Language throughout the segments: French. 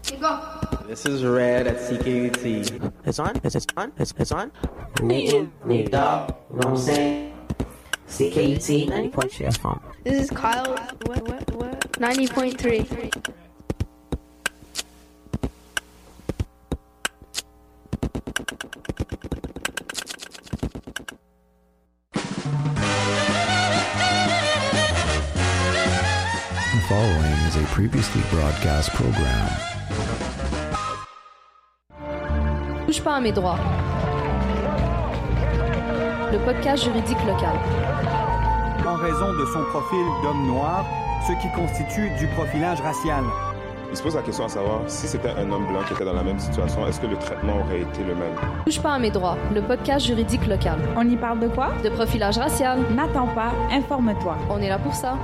This is Red at CKUT. It's on? It's on? Nate Dog, you know what I'm saying? CKUT 90.3 FM. This is Kyle. What? 90.3. The following is a previously broadcast program. Touche pas à mes droits. Le podcast juridique local. En raison de son profil d'homme noir, ce qui constitue du profilage racial. Il se pose la question à savoir, si c'était un homme blanc qui était dans la même situation, est-ce que le traitement aurait été le même? Touche pas à mes droits. Le podcast juridique local. On y parle de quoi? De profilage racial. N'attends pas, informe-toi. On est là pour ça.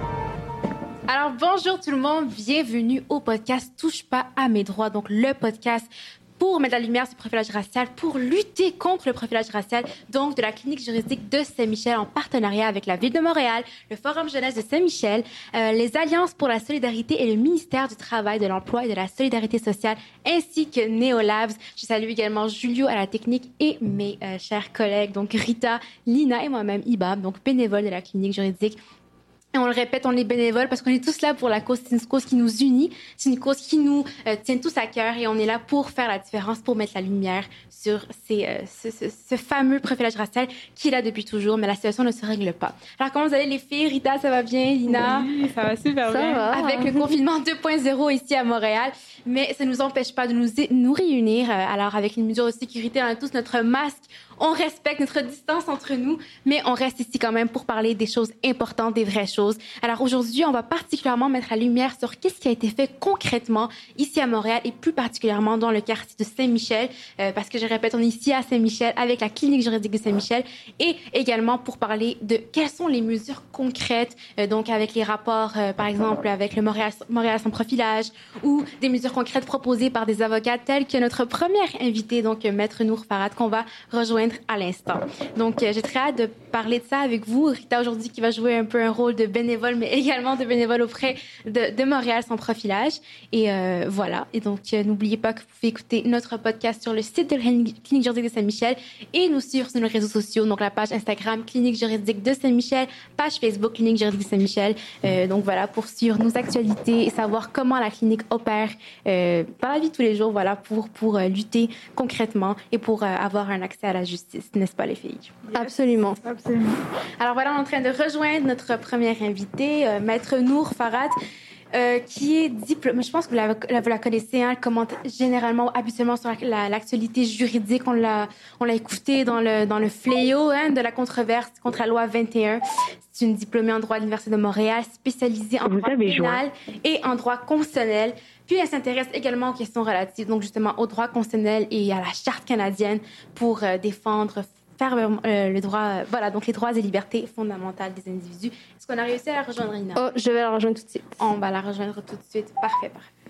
Alors, bonjour tout le monde, bienvenue au podcast Touche pas à mes droits, donc le podcast pour mettre la lumière sur le profilage racial, pour lutter contre le profilage racial, donc de la clinique juridique de Saint-Michel en partenariat avec la Ville de Montréal, le Forum jeunesse de Saint-Michel, les Alliances pour la solidarité et le ministère du Travail, de l'Emploi et de la Solidarité sociale, ainsi que Neolabs. Je salue également Julio à la technique et mes chers collègues, donc Rita, Lina et moi-même, Ibab, donc bénévole de la clinique juridique. Et on le répète, on est bénévoles parce qu'on est tous là pour la cause. C'est une cause qui nous unit, c'est une cause qui nous tient tous à cœur et on est là pour faire la différence, pour mettre la lumière sur ce fameux profilage racial qui est là depuis toujours, mais la situation ne se règle pas. Alors, comment vous allez les filles? Rita, ça va bien? Lina? Oui, ça va super bien. Va. Avec le confinement 2.0 ici à Montréal, mais ça ne nous empêche pas de nous réunir. Alors, avec une mesure de sécurité, on a tous notre masque. On respecte notre distance entre nous, mais on reste ici quand même pour parler des choses importantes, des vraies choses. Alors aujourd'hui, on va particulièrement mettre la lumière sur qu'est-ce qui a été fait concrètement ici à Montréal et plus particulièrement dans le quartier de Saint-Michel, parce que je répète, on est ici à Saint-Michel avec la clinique juridique de Saint-Michel et également pour parler de quelles sont les mesures concrètes, donc avec les rapports, par exemple, avec le Montréal sans profilage ou des mesures concrètes proposées par des avocats tels que notre première invitée, donc Maître Nour Farhat, qu'on va rejoindre à l'instant. Donc, j'ai très hâte de parler de ça avec vous. Rita, aujourd'hui, qui va jouer un peu un rôle de bénévole, mais également de bénévole auprès de Montréal sans profilage. Et voilà. Et donc, n'oubliez pas que vous pouvez écouter notre podcast sur le site de la Clinique juridique de Saint-Michel et nous suivre sur nos réseaux sociaux. Donc, la page Instagram Clinique juridique de Saint-Michel, page Facebook Clinique juridique de Saint-Michel. Donc, voilà, pour suivre nos actualités et savoir comment la clinique opère dans la vie de tous les jours, voilà, pour lutter concrètement et pour avoir un accès à la justice. N'est-ce pas, les filles? Absolument. Alors voilà, on est en train de rejoindre notre première invitée, Maître Nour Farhat, qui est diplômée. Je pense que vous la connaissez, hein, elle commente généralement, habituellement sur l'actualité juridique. On l'a écoutée dans le fléau, hein, de la controverse contre la loi 21. C'est une diplômée en droit de l'Université de Montréal, spécialisée en droit pénal et en droit constitutionnel. Puis elle s'intéresse également aux questions relatives, donc justement au droit constitutionnel et à la Charte canadienne pour défendre fermement le droit, voilà, donc les droits et libertés fondamentales des individus. Est-ce qu'on a réussi à la rejoindre, Ina? Oh, je vais la rejoindre tout de suite. On va la rejoindre tout de suite. Parfait.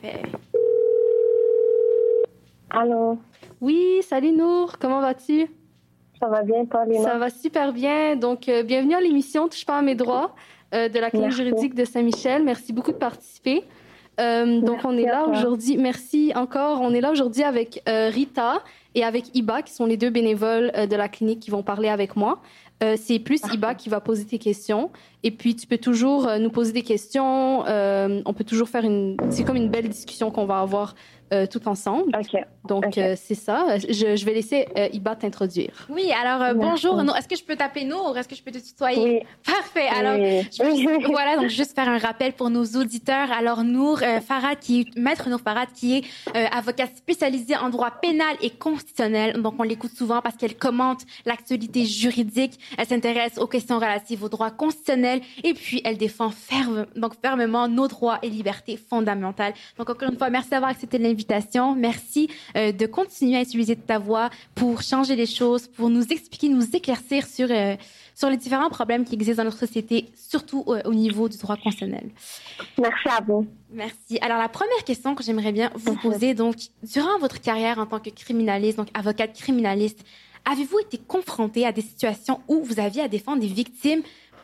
Allô? Oui, salut Nour, comment vas-tu? Ça va bien, Paulina? Ça va super bien. Donc, bienvenue à l'émission Touche pas à mes droits de la clinique juridique de Saint-Michel. Merci beaucoup de participer. Donc, on est là aujourd'hui. Merci encore. On est là aujourd'hui avec Rita et avec Iba, qui sont les deux bénévoles de la clinique qui vont parler avec moi. C'est plus Iba qui va poser tes questions. Et puis, tu peux toujours nous poser des questions. On peut toujours faire c'est comme une belle discussion qu'on va avoir tout ensemble. OK. Donc, c'est ça. Je vais laisser Iba t'introduire. Oui, alors, bonjour. Nour, est-ce que je peux t'appeler Nour ou est-ce que je peux te tutoyer? Oui. Parfait. Alors, voilà, donc juste faire un rappel pour nos auditeurs. Alors, Nour Farhat, Maître Nour Farhat, qui est avocate spécialisée en droit pénal et constitutionnel. Donc, on l'écoute souvent parce qu'elle commente l'actualité juridique. Elle s'intéresse aux questions relatives aux droits constitutionnels et puis elle défend fermement nos droits et libertés fondamentales. Donc, encore une fois, merci d'avoir accepté l'invitation. Merci de continuer à utiliser ta voix pour changer les choses, pour nous expliquer, nous éclaircir sur les différents problèmes qui existent dans notre société, surtout au niveau du droit constitutionnel. Merci à vous. Merci. Alors, la première question que j'aimerais bien vous poser, donc, durant votre carrière en tant que criminaliste, donc avocate criminaliste, avez-vous été confrontée à des situations où vous aviez à défendre des victimes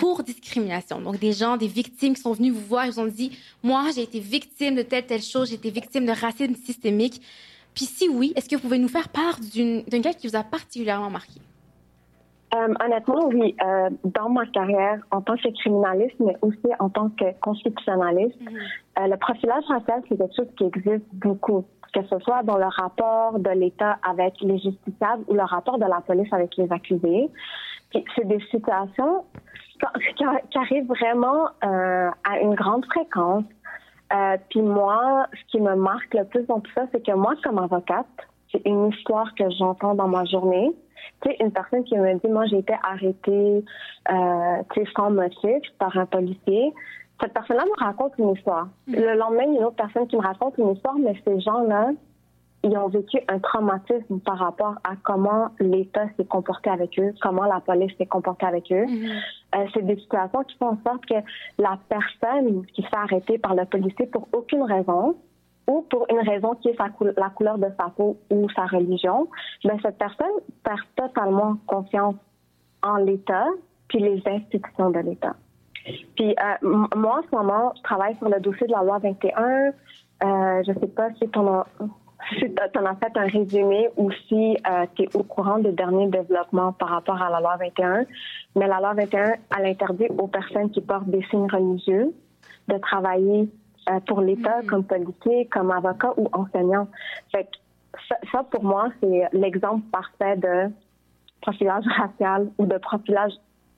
pour discrimination. Donc, des gens, des victimes qui sont venus vous voir, ils vous ont dit, moi, j'ai été victime de telle chose, j'ai été victime de racisme systémique. Puis si oui, est-ce que vous pouvez nous faire part d'un cas qui vous a particulièrement marqué? Honnêtement, oui. Dans ma carrière, en tant que criminaliste, mais aussi en tant que constitutionnaliste, le profilage racial, c'est quelque chose qui existe beaucoup, que ce soit dans le rapport de l'État avec les justiciables ou le rapport de la police avec les accusés. Puis c'est des situations qui arrivent vraiment à une grande fréquence. Puis moi, ce qui me marque le plus dans tout ça, c'est que moi, comme avocate, c'est une histoire que j'entends dans ma journée. Tu sais, une personne qui me dit, moi, j'ai été arrêtée, sans motif par un policier. Cette personne-là me raconte une histoire. Le lendemain, il y a une autre personne qui me raconte une histoire, mais ces gens-là, ils ont vécu un traumatisme par rapport à comment l'État s'est comporté avec eux, comment la police s'est comportée avec eux. C'est des situations qui font en sorte que la personne qui se fait arrêter par le policier pour aucune raison, ou pour une raison qui est la couleur de sa peau ou sa religion, ben cette personne perd totalement confiance en l'État puis les institutions de l'État. Puis moi, en ce moment, je travaille sur le dossier de la loi 21. Je sais pas si tu en as fait un résumé ou si tu es au courant des derniers développements par rapport à la loi 21. Mais la loi 21, elle interdit aux personnes qui portent des signes religieux de travailler pour l'État comme policier, comme avocat ou enseignant. Fait que ça, pour moi, c'est l'exemple parfait de profilage racial ou de profilage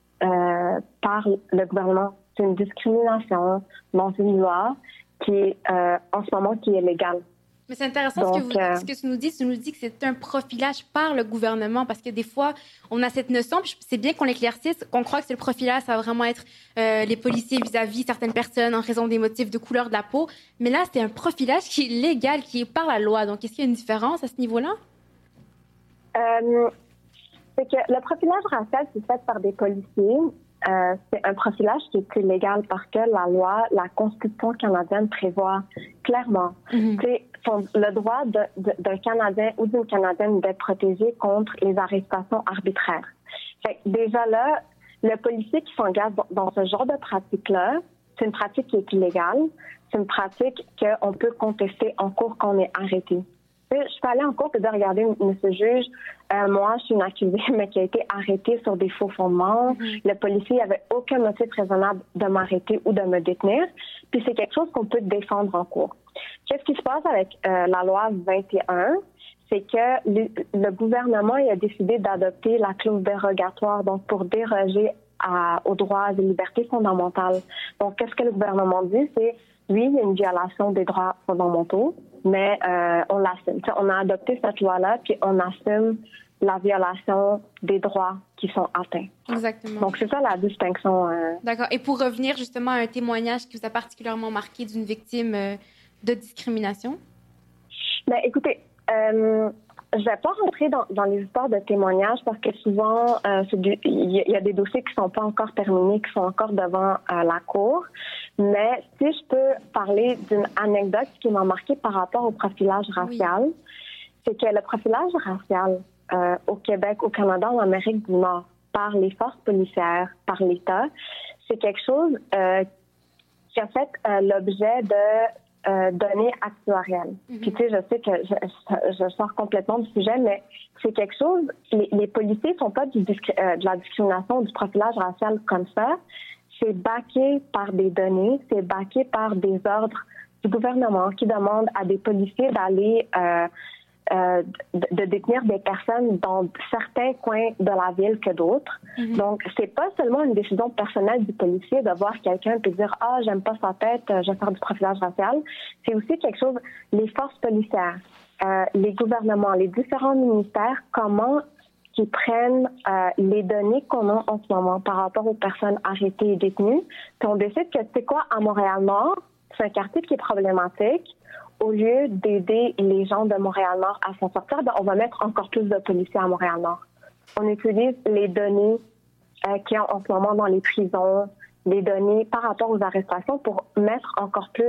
par le gouvernement. C'est une discrimination dans une loi qui est, en ce moment, qui est légale. Mais c'est intéressant ce que tu nous dis. Tu nous dis que c'est un profilage par le gouvernement parce que des fois, on a cette notion, puis c'est bien qu'on l'éclaircisse, qu'on croit que c'est le profilage, ça va vraiment être les policiers vis-à-vis certaines personnes en raison des motifs de couleur de la peau. Mais là, c'est un profilage qui est légal, qui est par la loi. Donc, est-ce qu'il y a une différence à ce niveau-là? C'est que le profilage racial, c'est fait par des policiers. C'est un profilage qui est illégal parce que la loi, la Constitution canadienne prévoit clairement le droit d'un Canadien ou d'une Canadienne d'être protégé contre les arrestations arbitraires. Fait que déjà là, le policier qui s'engage dans ce genre de pratique-là, c'est une pratique qui est illégale. C'est une pratique qu'on peut contester en cours quand on est arrêté. Je peux aller en cours et dire, regardez, monsieur le juge, moi, je suis une accusée, mais qui a été arrêtée sur des faux fondements. Le policier n'avait aucun motif raisonnable de m'arrêter ou de me détenir. Puis c'est quelque chose qu'on peut défendre en cours. Qu'est-ce qui se passe avec la loi 21? C'est que le gouvernement a décidé d'adopter la clause dérogatoire, donc pour déroger aux droits et libertés fondamentales. Donc, qu'est-ce que le gouvernement dit? C'est, oui, il y a une violation des droits fondamentaux, mais on l'assume. On a adopté cette loi-là, puis on assume la violation des droits qui sont atteints. Exactement. Donc, c'est ça la distinction. D'accord. Et pour revenir justement à un témoignage qui vous a particulièrement marqué d'une victime de discrimination? Ben, écoutez, je ne vais pas rentrer dans les histoires de témoignages parce que souvent, il y a des dossiers qui ne sont pas encore terminés, qui sont encore devant la cour. Mais si je peux parler d'une anecdote qui m'a marquée par rapport au profilage racial, c'est que le profilage racial au Québec, au Canada, en Amérique du Nord, par les forces policières, par l'État, c'est quelque chose qui a fait l'objet de données actuarielles. Puis tu sais, je sais que je sors complètement du sujet, mais c'est quelque chose, les policiers ne font pas de la discrimination, du profilage racial comme ça. C'est backé par des données, c'est backé par des ordres du gouvernement qui demandent à des policiers d'aller de détenir des personnes dans certains coins de la ville que d'autres. Donc, c'est pas seulement une décision personnelle du policier de voir quelqu'un et dire « Ah, j'aime pas sa tête, je vais faire du profilage racial ». C'est aussi quelque chose, les forces policières, les gouvernements, les différents ministères, comment ils prennent les données qu'on a en ce moment par rapport aux personnes arrêtées et détenues. Puis on décide que, c'est quoi, à Montréal-Nord, c'est un quartier qui est problématique. Au lieu d'aider les gens de Montréal-Nord à s'en sortir, ben, on va mettre encore plus de policiers à Montréal-Nord. On utilise les données qu'il y a en ce moment dans les prisons, les données par rapport aux arrestations pour mettre encore plus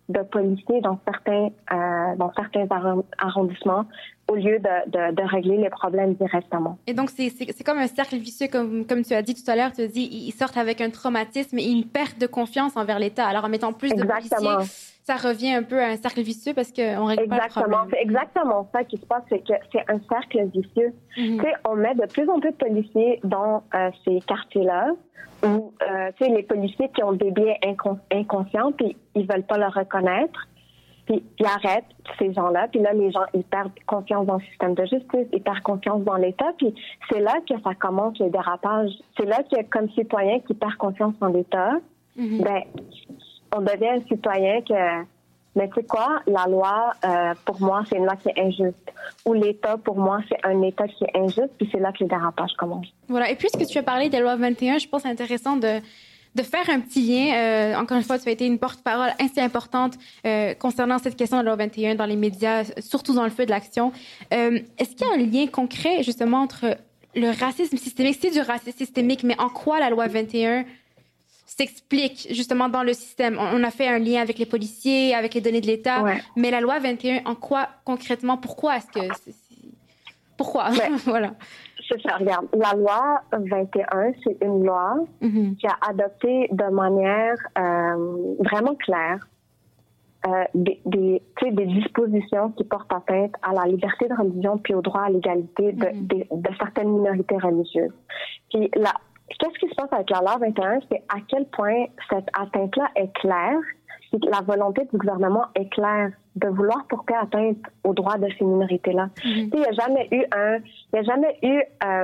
de policiers dans certains arrondissements au lieu de régler les problèmes directement. Et donc, c'est comme un cercle vicieux, comme tu as dit tout à l'heure. Tu as dit ils sortent avec un traumatisme et une perte de confiance envers l'État. Alors, en mettant plus de policiers, ça revient un peu à un cercle vicieux parce qu'on ne règle pas le problème. C'est exactement ça qui se passe, c'est que c'est un cercle vicieux. Tu sais, on met de plus en plus de policiers dans ces quartiers-là où, tu sais, les policiers qui ont des biais inconscients puis ils veulent pas le reconnaître. Puis ils arrêtent ces gens-là, puis là, les gens, ils perdent confiance dans le système de justice, ils perdent confiance dans l'État, puis c'est là que ça commence le dérapage. C'est là que, comme citoyen qui perd confiance dans l'État, ben, on devient un citoyen que, mais tu sais quoi, la loi, pour moi, c'est une loi qui est injuste. Ou l'État, pour moi, c'est un État qui est injuste, puis c'est là que le dérapage commence. Voilà, et puisque tu as parlé de la loi 21, je pense que c'est intéressant de faire un petit lien. Encore une fois, tu as été une porte-parole assez importante concernant cette question de la loi 21 dans les médias, surtout dans le feu de l'action. Est-ce qu'il y a un lien concret, justement, entre le racisme systémique, c'est du racisme systémique, mais en quoi la loi 21 s'explique, justement, dans le système? On a fait un lien avec les policiers, avec les données de l'État, mais la loi 21, en quoi, concrètement, pourquoi est-ce que... Pourquoi? Voilà. C'est ça, regarde. La loi 21, c'est une loi qui a adopté de manière vraiment claire des dispositions qui portent atteinte à la liberté de religion puis au droit à l'égalité de certaines minorités religieuses. Puis qu'est-ce qui se passe avec la loi 21, c'est à quel point cette atteinte-là est claire, puis la volonté du gouvernement est claire de vouloir porter atteinte aux droits de ces minorités-là. Il n'y a jamais eu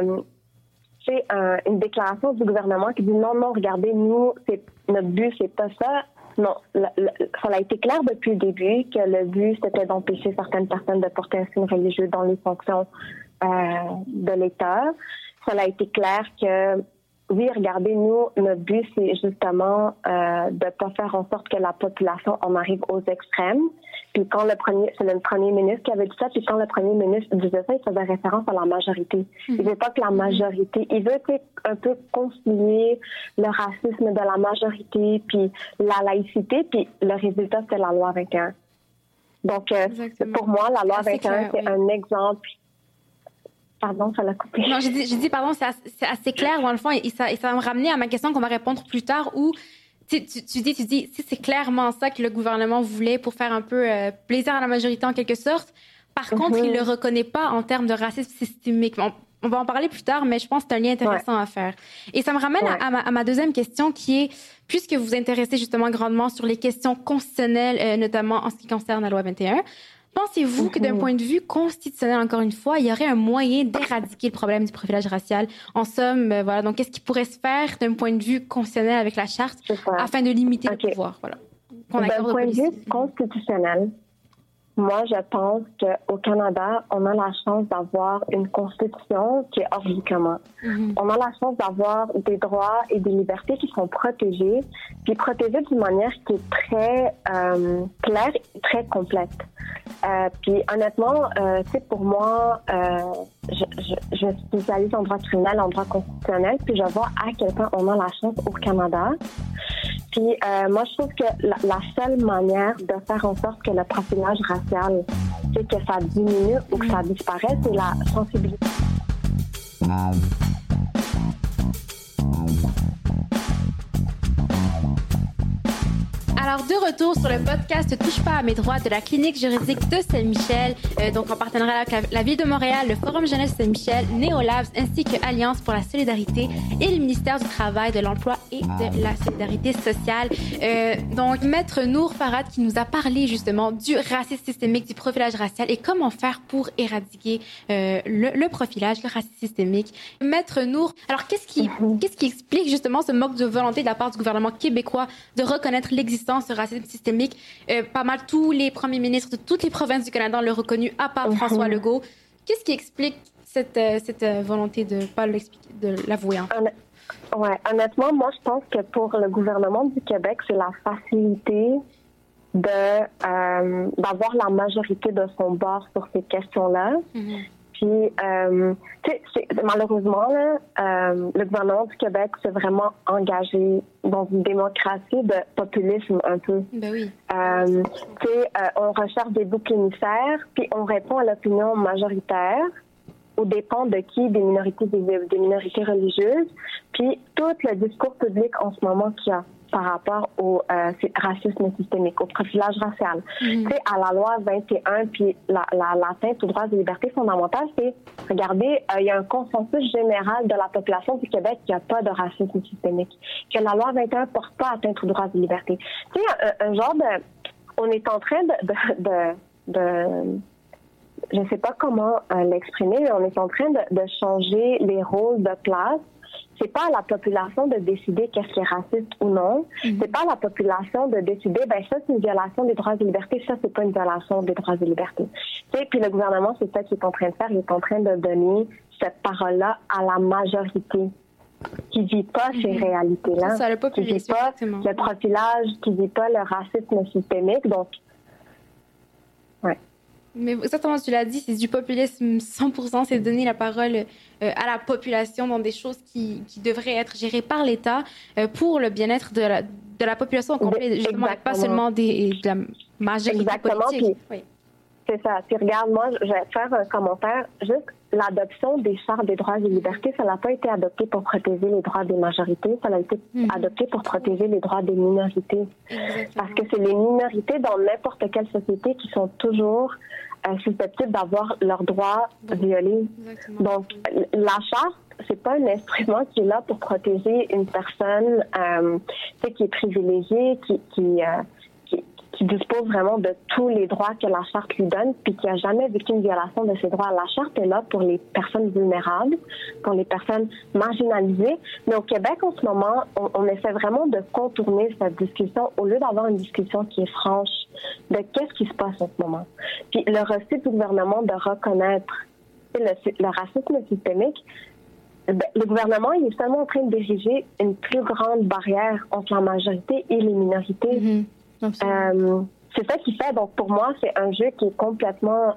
une déclaration du gouvernement qui dit non, regardez, nous, notre but, c'est pas ça. Non, ça a été clair depuis le début que le but, c'était d'empêcher certaines personnes de porter un signe religieux dans les fonctions de l'État. Ça a été clair que oui, regardez, nous, notre but, c'est justement de pas faire en sorte que la population en arrive aux extrêmes. Puis quand c'est le premier ministre qui avait dit ça, puis quand le premier ministre disait ça, il faisait référence à la majorité. Il veut pas que la majorité, il veut un peu concilier le racisme de la majorité, puis la laïcité, puis le résultat, c'est la loi 21. Donc, pour moi, la loi 21, c'est un exemple. Pardon, ça l'a coupé. Non, j'ai dit, pardon, c'est assez clair dans le fond, et ça va me ramener à ma question qu'on va répondre plus tard, où tu dis, si c'est clairement ça que le gouvernement voulait pour faire un peu plaisir à la majorité en quelque sorte. Par contre, il ne le reconnaît pas en termes de racisme systémique. On va en parler plus tard, mais je pense que c'est un lien intéressant à faire. Et ça me ramène à ma deuxième question qui est, puisque vous vous intéressez justement grandement sur les questions constitutionnelles, notamment en ce qui concerne la loi 21, pensez-vous que d'un point de vue constitutionnel, encore une fois, il y aurait un moyen d'éradiquer le problème du profilage racial? En somme, voilà. Donc, qu'est-ce qui pourrait se faire d'un point de vue constitutionnel avec la charte afin de limiter le pouvoir? Voilà. D'un point de vue constitutionnel, moi, je pense qu'au Canada, on a la chance d'avoir une constitution qui est hors du commun. On a la chance d'avoir des droits et des libertés qui sont protégés, puis protégés d'une manière qui est très claire et très complète. Puis honnêtement, tu sais, pour moi, je me spécialise en droit criminel, en droit constitutionnel, puis je vois à quel point on a la chance au Canada. Puis moi, je trouve que la seule manière de faire en sorte que le profilage racial, c'est que ça diminue ou que ça disparaisse, c'est la sensibilisation. Alors, de retour sur le podcast Touche pas à mes droits de la clinique juridique de Saint-Michel, donc en partenariat avec la Ville de Montréal, le Forum Jeunesse Saint-Michel, Néolabs, ainsi que Alliance pour la solidarité et le ministère du Travail, de l'Emploi et de la Solidarité sociale. Donc, Maître Nour Farhad qui nous a parlé justement du racisme systémique, du profilage racial et comment faire pour éradiquer le profilage, le racisme systémique. Maître Nour, alors qu'est-ce qui explique justement ce manque de volonté de la part du gouvernement québécois de reconnaître l'existence ce racisme systémique? Pas mal tous les premiers ministres de toutes les provinces du Canada l'ont reconnu, à part François Legault. Qu'est-ce qui explique cette volonté de ne pas l'avouer? Honnêtement, moi, je pense que pour le gouvernement du Québec, c'est la facilité d'avoir la majorité de son bord sur ces questions-là. Puis, malheureusement, là, le gouvernement du Québec s'est vraiment engagé dans une démocratie de populisme un peu. Ben oui. On recherche des boucs émissaires, puis on répond à l'opinion majoritaire, aux dépens de qui? Des minorités religieuses. Puis, tout le discours public en ce moment qu'il y a par rapport au racisme systémique, au profilage racial. À la loi 21, puis l'atteinte aux droits et libertés fondamentales, c'est, regardez, il y a un consensus général de la population du Québec qu'il n'y a pas de racisme systémique, que la loi 21 ne porte pas atteinte aux droits et libertés. Un genre de... On est en train de je ne sais pas comment l'exprimer, mais on est en train de changer les rôles de place. C'est pas à la population de décider qu'est-ce qui est raciste ou non. C'est pas à la population de décider, ça c'est une violation des droits et libertés, ça c'est pas une violation des droits et libertés. Puis le gouvernement, c'est ça qu'il est en train de faire. Il est en train de donner cette parole-là à la majorité qui vit pas ces réalités-là. Ça, qui vit pas le profilage, qui vit pas le racisme systémique. Donc, ouais. Mais exactement, tu l'as dit, c'est du populisme 100%, c'est donner la parole à la population dans des choses qui devraient être gérées par l'État pour le bien-être de la population au complet, justement, et pas seulement de la majorité politique. Oui. C'est ça. Puis regarde, moi, je vais faire un commentaire. Juste l'adoption des chartes des droits et libertés, ça n'a pas été adopté pour protéger les droits des majorités, ça a été adopté pour protéger les droits des minorités. Parce que c'est les minorités dans n'importe quelle société qui sont toujours susceptibles d'avoir leurs droits violés. Donc, la charte, c'est pas un instrument qui est là pour protéger une personne qui est privilégiée, qui dispose vraiment de tous les droits que la charte lui donne, puis qui n'a jamais vécu une violation de ses droits. La charte est là pour les personnes vulnérables, pour les personnes marginalisées. Mais au Québec, en ce moment, on essaie vraiment de contourner cette discussion au lieu d'avoir une discussion qui est franche de qu'est-ce qui se passe en ce moment. Puis le refus du gouvernement de reconnaître le racisme systémique, le gouvernement il est seulement en train de diriger une plus grande barrière entre la majorité et les minorités. C'est ça qui fait, donc pour moi, c'est un jeu qui est complètement...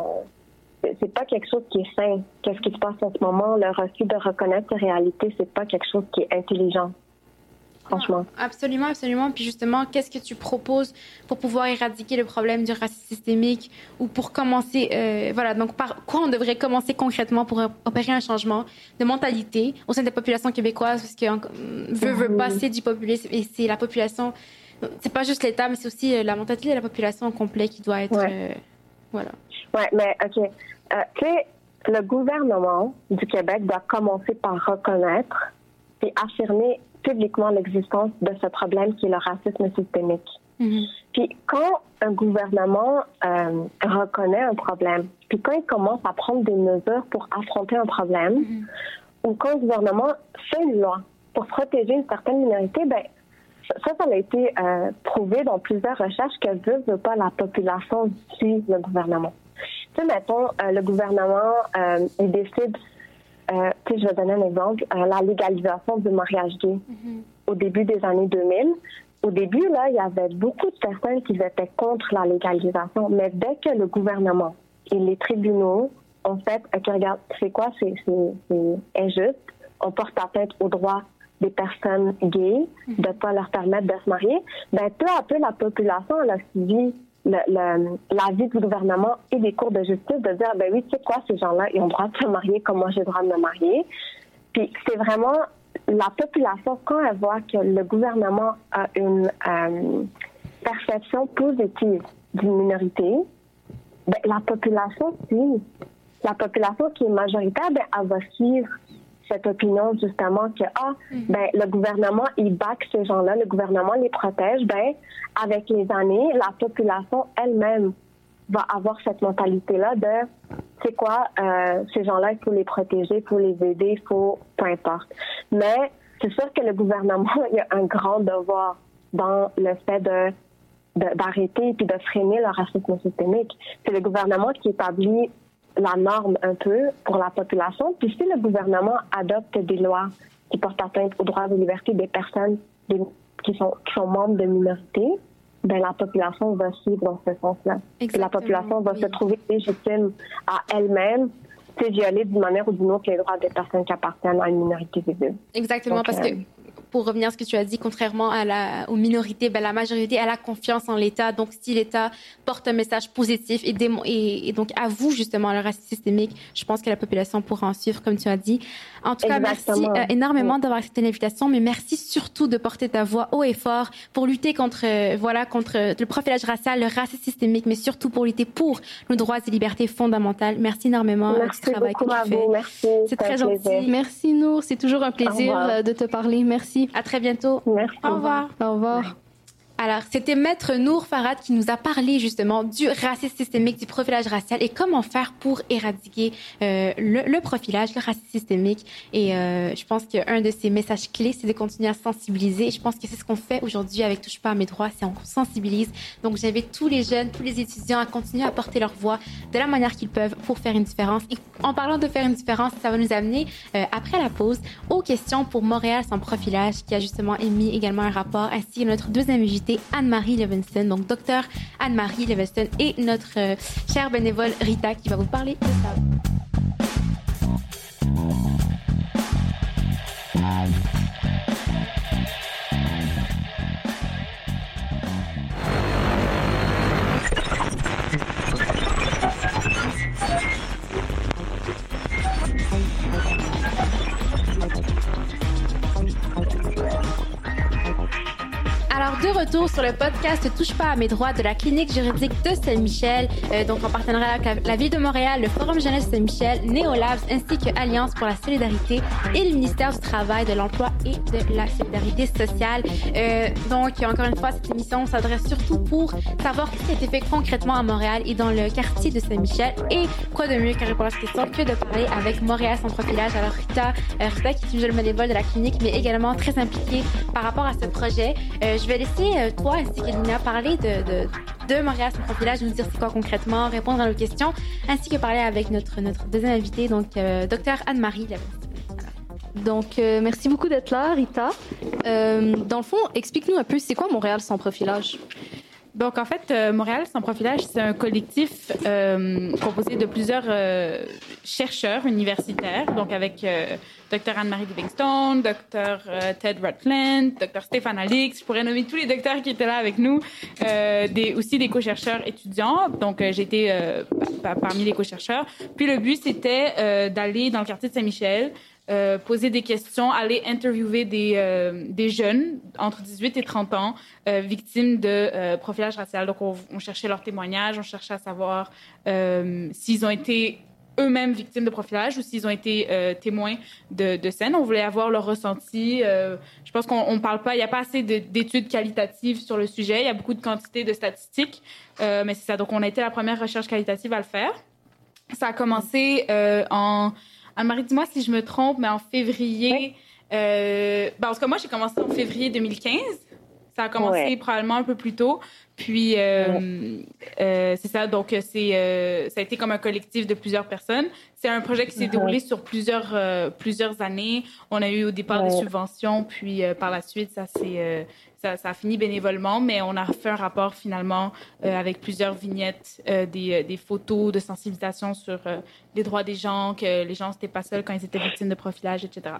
c'est pas quelque chose qui est sain. Qu'est-ce qui se passe en ce moment? Le refus de reconnaître la réalité, c'est pas quelque chose qui est intelligent. Franchement. Absolument, absolument. Puis justement, qu'est-ce que tu proposes pour pouvoir éradiquer le problème du racisme systémique ou pour commencer... donc par quoi on devrait commencer concrètement pour opérer un changement de mentalité au sein des populations québécoises? Parce que veut passer du populisme et c'est la population... C'est pas juste l'État, mais c'est aussi la mentalité de la population au complet qui doit être... voilà. Oui, mais OK. Tu sais, le gouvernement du Québec doit commencer par reconnaître et affirmer publiquement l'existence de ce problème qui est le racisme systémique. Puis quand un gouvernement reconnaît un problème, puis quand il commence à prendre des mesures pour affronter un problème, ou quand le gouvernement fait une loi pour protéger une certaine minorité, ça a été prouvé dans plusieurs recherches que veut pas la population suit le gouvernement. Tu sais, mettons, le gouvernement, il décide, je vais donner un exemple, la légalisation du mariage gay au début des années 2000. Au début, là, il y avait beaucoup de personnes qui étaient contre la légalisation, mais dès que le gouvernement et les tribunaux ont fait, OK, regarde, c'est quoi, c'est injuste, on porte atteinte aux droits des personnes gays, de ne pas leur permettre de se marier, peu à peu, la population elle a suivi l'avis du gouvernement et des cours de justice de dire, oui, tu sais quoi, ces gens-là, ils ont le droit de se marier comme moi, j'ai le droit de me marier. Puis c'est vraiment la population, quand elle voit que le gouvernement a une perception positive d'une minorité, la population suit. La population qui est majoritaire, elle va suivre cette opinion justement que le gouvernement il back ces gens-là, le gouvernement les protège. Avec les années, la population elle-même va avoir cette mentalité-là de c'est quoi, ces gens-là, il faut les protéger, il faut les aider, il faut peu importe. Mais c'est sûr que le gouvernement il a un grand devoir dans le fait d'arrêter et puis de freiner le racisme systémique. C'est le gouvernement qui établit la norme un peu pour la population. Puis si le gouvernement adopte des lois qui portent atteinte aux droits et libertés des personnes qui sont membres de minorités, la population va suivre dans ce sens-là. Puis la population va se trouver légitime à elle-même violer d'une manière ou d'une autre les droits des personnes qui appartiennent à une minorité visible. Exactement, Donc, parce que pour revenir à ce que tu as dit, contrairement aux minorités, la majorité elle a confiance en l'État. Donc, si l'État porte un message positif et donc avoue justement le racisme systémique, je pense que la population pourra en suivre, comme tu as dit. En tout cas, merci énormément d'avoir accepté l'invitation, mais merci surtout de porter ta voix haut et fort pour lutter contre le profilage racial, le racisme systémique, mais surtout pour lutter pour nos droits et libertés fondamentales. Merci énormément du travail que tu fais. Merci. C'est très gentil. Merci, Nour. C'est toujours un plaisir de te parler. Merci. À très bientôt. Merci. Au revoir. Au revoir. Alors, c'était Maître Nour Farhad qui nous a parlé justement du racisme systémique, du profilage racial et comment faire pour éradiquer le profilage, le racisme systémique. Et je pense qu'un de ces messages clés, c'est de continuer à sensibiliser. Et je pense que c'est ce qu'on fait aujourd'hui avec Touche pas à mes droits, c'est on sensibilise. Donc, j'invite tous les jeunes, tous les étudiants à continuer à porter leur voix de la manière qu'ils peuvent pour faire une différence. Et en parlant de faire une différence, ça va nous amener, après la pause, aux questions pour Montréal sans profilage, qui a justement émis également un rapport, ainsi que notre deuxième invitée, Anne-Marie Livingston, donc docteur Anne-Marie Livingston et notre chère bénévole Rita qui va vous parler de ça. Alors, de retour sur le podcast Touche pas à mes droits de la clinique juridique de Saint-Michel, donc en partenariat avec la Ville de Montréal, le Forum Jeunesse Saint-Michel, Néolabs, ainsi que Alliance pour la solidarité et le ministère du Travail, de l'Emploi et de la Solidarité sociale. Donc, encore une fois, cette émission s'adresse surtout pour savoir ce qui a été fait concrètement à Montréal et dans le quartier de Saint-Michel. Et quoi de mieux qu'à répondre à cette question que de parler avec Montréal sans profilage. Alors, Rita qui est une jeune bénévole de la clinique, mais également très impliquée par rapport à ce projet. Je vais laisser toi ainsi que Lina parler de Montréal sans profilage, nous dire c'est quoi concrètement, répondre à nos questions, ainsi que parler avec notre deuxième invitée, donc docteur Anne-Marie Livingston. Donc, merci beaucoup d'être là, Rita. Dans le fond, explique-nous un peu, c'est quoi Montréal sans profilage? Donc, en fait, Montréal sans profilage, c'est un collectif composé de plusieurs chercheurs universitaires, donc avec Dr Anne-Marie Livingston, Dr Ted Rutland, Dr Stéphane Alix. Je pourrais nommer tous les docteurs qui étaient là avec nous, aussi des co-chercheurs étudiants. Donc, j'ai été parmi les co-chercheurs. Puis, le but, c'était d'aller dans le quartier de Saint-Michel, poser des questions, aller interviewer des jeunes entre 18 et 30 ans victimes de profilage racial. Donc, on cherchait leurs témoignages, on cherchait à savoir s'ils ont été eux-mêmes victimes de profilage ou s'ils ont été témoins de scènes. On voulait avoir leur ressenti. Je pense qu'on ne parle pas, il n'y a pas assez d'études qualitatives sur le sujet. Il y a beaucoup de quantité de statistiques, mais c'est ça. Donc, on a été la première recherche qualitative à le faire. Ça a commencé Anne-Marie, dis-moi si je me trompe, mais en février... en tout cas, moi, j'ai commencé en février 2015. Ça a commencé probablement un peu plus tôt. Puis, c'est ça. Donc, ça a été comme un collectif de plusieurs personnes. C'est un projet qui s'est déroulé sur plusieurs années. On a eu au départ des subventions, puis par la suite, ça a fini bénévolement, mais on a fait un rapport finalement avec plusieurs vignettes, des photos de sensibilisation sur les droits des gens, que les gens n'étaient pas seuls quand ils étaient victimes de profilage, etc.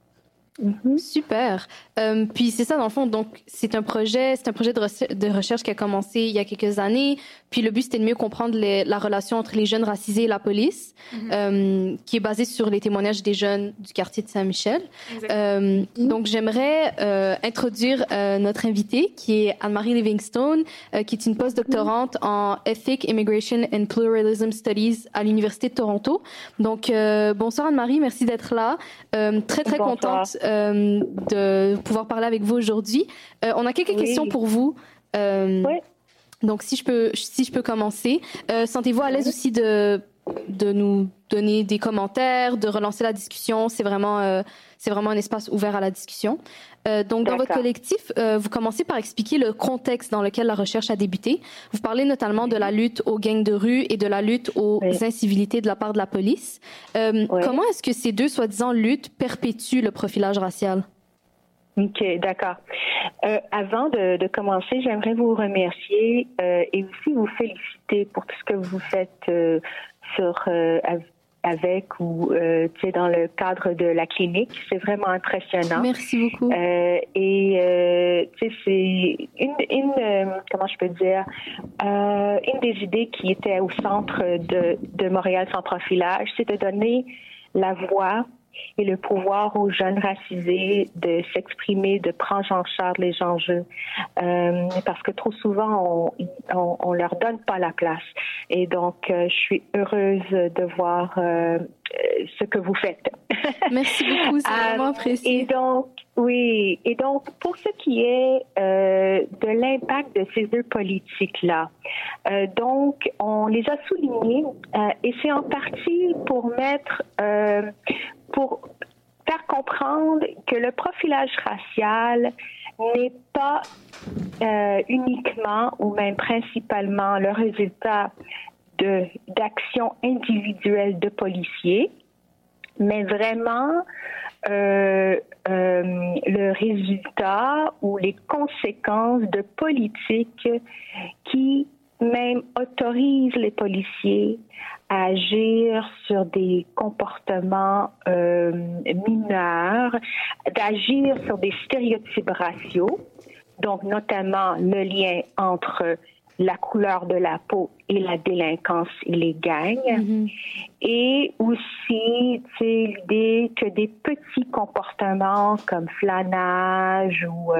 Super. Puis c'est ça dans le fond. Donc c'est un projet de recherche qui a commencé il y a quelques années. Puis le but c'était de mieux comprendre la relation entre les jeunes racisés et la police, qui est basée sur les témoignages des jeunes du quartier de Saint-Michel. Donc j'aimerais introduire notre invitée qui est Anne-Marie Livingston, qui est une postdoctorante en Ethic, Immigration and Pluralism Studies à l'Université de Toronto. Donc bonsoir Anne-Marie, merci d'être là. Très contente de pouvoir parler avec vous aujourd'hui. On a quelques questions pour vous. Donc, si je peux commencer. Sentez-vous à l'aise aussi de nous donner des commentaires, de relancer la discussion? C'est vraiment un espace ouvert à la discussion. Donc, dans votre collectif, vous commencez par expliquer le contexte dans lequel la recherche a débuté. Vous parlez notamment de la lutte aux gangs de rue et de la lutte aux incivilités de la part de la police. Comment est-ce que ces deux soi-disant luttes perpétuent le profilage racial? OK, d'accord. Avant de commencer, j'aimerais vous remercier et aussi vous féliciter pour tout ce que vous faites avec ou dans le cadre de la clinique. C'est vraiment impressionnant. Merci beaucoup. C'est une comment je peux dire, une des idées qui était au centre de Montréal sans profilage, c'est de donner la voix et le pouvoir aux jeunes racisés de s'exprimer, de prendre en charge les enjeux, parce que trop souvent on leur donne pas la place. Et donc je suis heureuse de voir ce que vous faites. Merci beaucoup, c'est vraiment apprécié. Et donc pour ce qui est de l'impact de ces deux politiques-là, donc on les a soulignés et c'est en partie pour faire comprendre que le profilage racial n'est pas uniquement ou même principalement le résultat d'actions individuelles de policiers, mais vraiment le résultat ou les conséquences de politiques qui même autorisent les policiers à agir sur des comportements mineurs, d'agir sur des stéréotypes raciaux, donc notamment le lien entre la couleur de la peau et la délinquance et les gangs, et aussi l'idée que des petits comportements comme flânage ou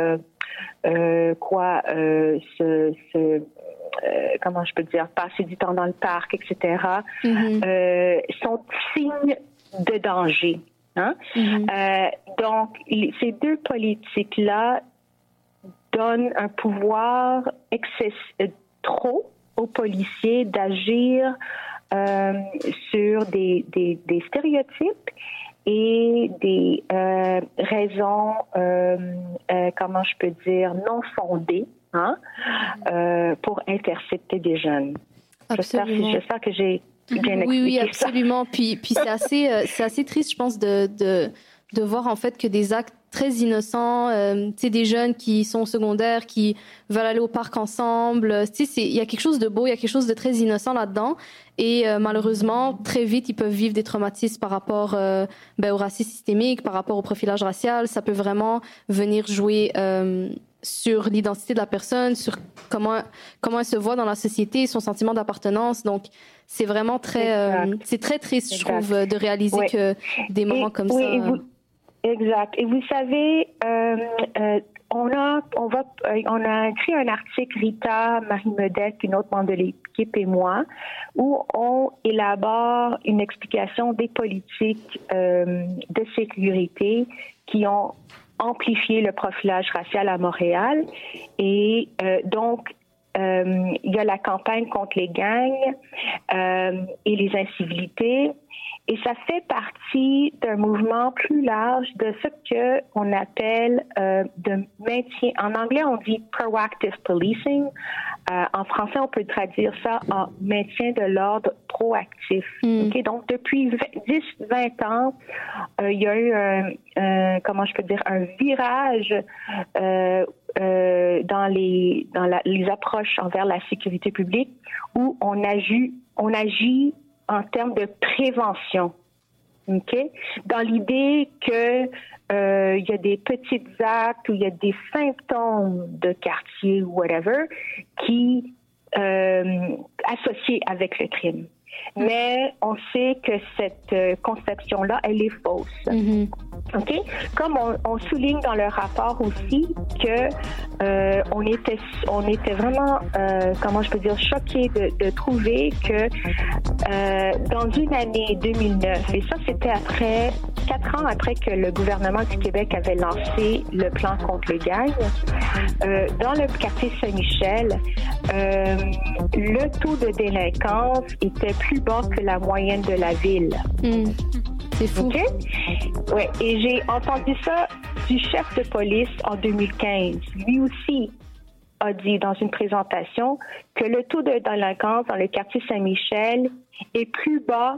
comment je peux dire, passer du temps dans le parc, etc., sont signes de danger. Hein? Donc, ces deux politiques-là donnent un pouvoir trop aux policiers d'agir sur des stéréotypes et des raisons, comment je peux dire, non fondées, hein, pour intercepter des jeunes. J'espère que j'ai bien expliqué oui, ça. absolument. Puis c'est assez triste, je pense, de voir en fait que des actes très innocents, des jeunes qui sont au secondaire, qui veulent aller au parc ensemble, il y a quelque chose de beau, il y a quelque chose de très innocent là-dedans. Et malheureusement, très vite, ils peuvent vivre des traumatismes par rapport au racisme systémique, par rapport au profilage racial. Ça peut vraiment venir jouer sur l'identité de la personne, sur comment elle se voit dans la société, son sentiment d'appartenance. Donc, c'est vraiment c'est très triste, je trouve, de réaliser que des moments comme ça... Exact. Et vous savez, on a écrit un article, Rita, Marie-Medec, une autre membre de l'équipe et moi, où on élabore une explication des politiques de sécurité qui ont amplifié le profilage racial à Montréal. Et donc, il y a la campagne contre les gangs et les incivilités. Et ça fait partie d'un mouvement plus large de ce que on appelle de maintien. En anglais, on dit proactive policing. En français, on peut traduire ça en maintien de l'ordre proactif. Okay? Donc, depuis 10-20 ans, il y a eu un virage dans les approches envers la sécurité publique où on agit en termes de prévention, okay? Dans l'idée que il y a des petits actes ou il y a des symptômes de quartier ou whatever qui associés avec le crime. Mais on sait que cette conception-là, elle est fausse. OK? Comme on souligne dans le rapport aussi que on était vraiment, comment je peux dire, choqués de trouver que dans une année 2009, et ça c'était après 4 ans après que le gouvernement du Québec avait lancé le plan contre les gangs, dans le quartier Saint-Michel, le taux de délinquance était plus bas que la moyenne de la ville. C'est fou. Okay? Ouais. Et j'ai entendu ça du chef de police en 2015. Lui aussi a dit dans une présentation que le taux de délinquance dans le quartier Saint-Michel est plus bas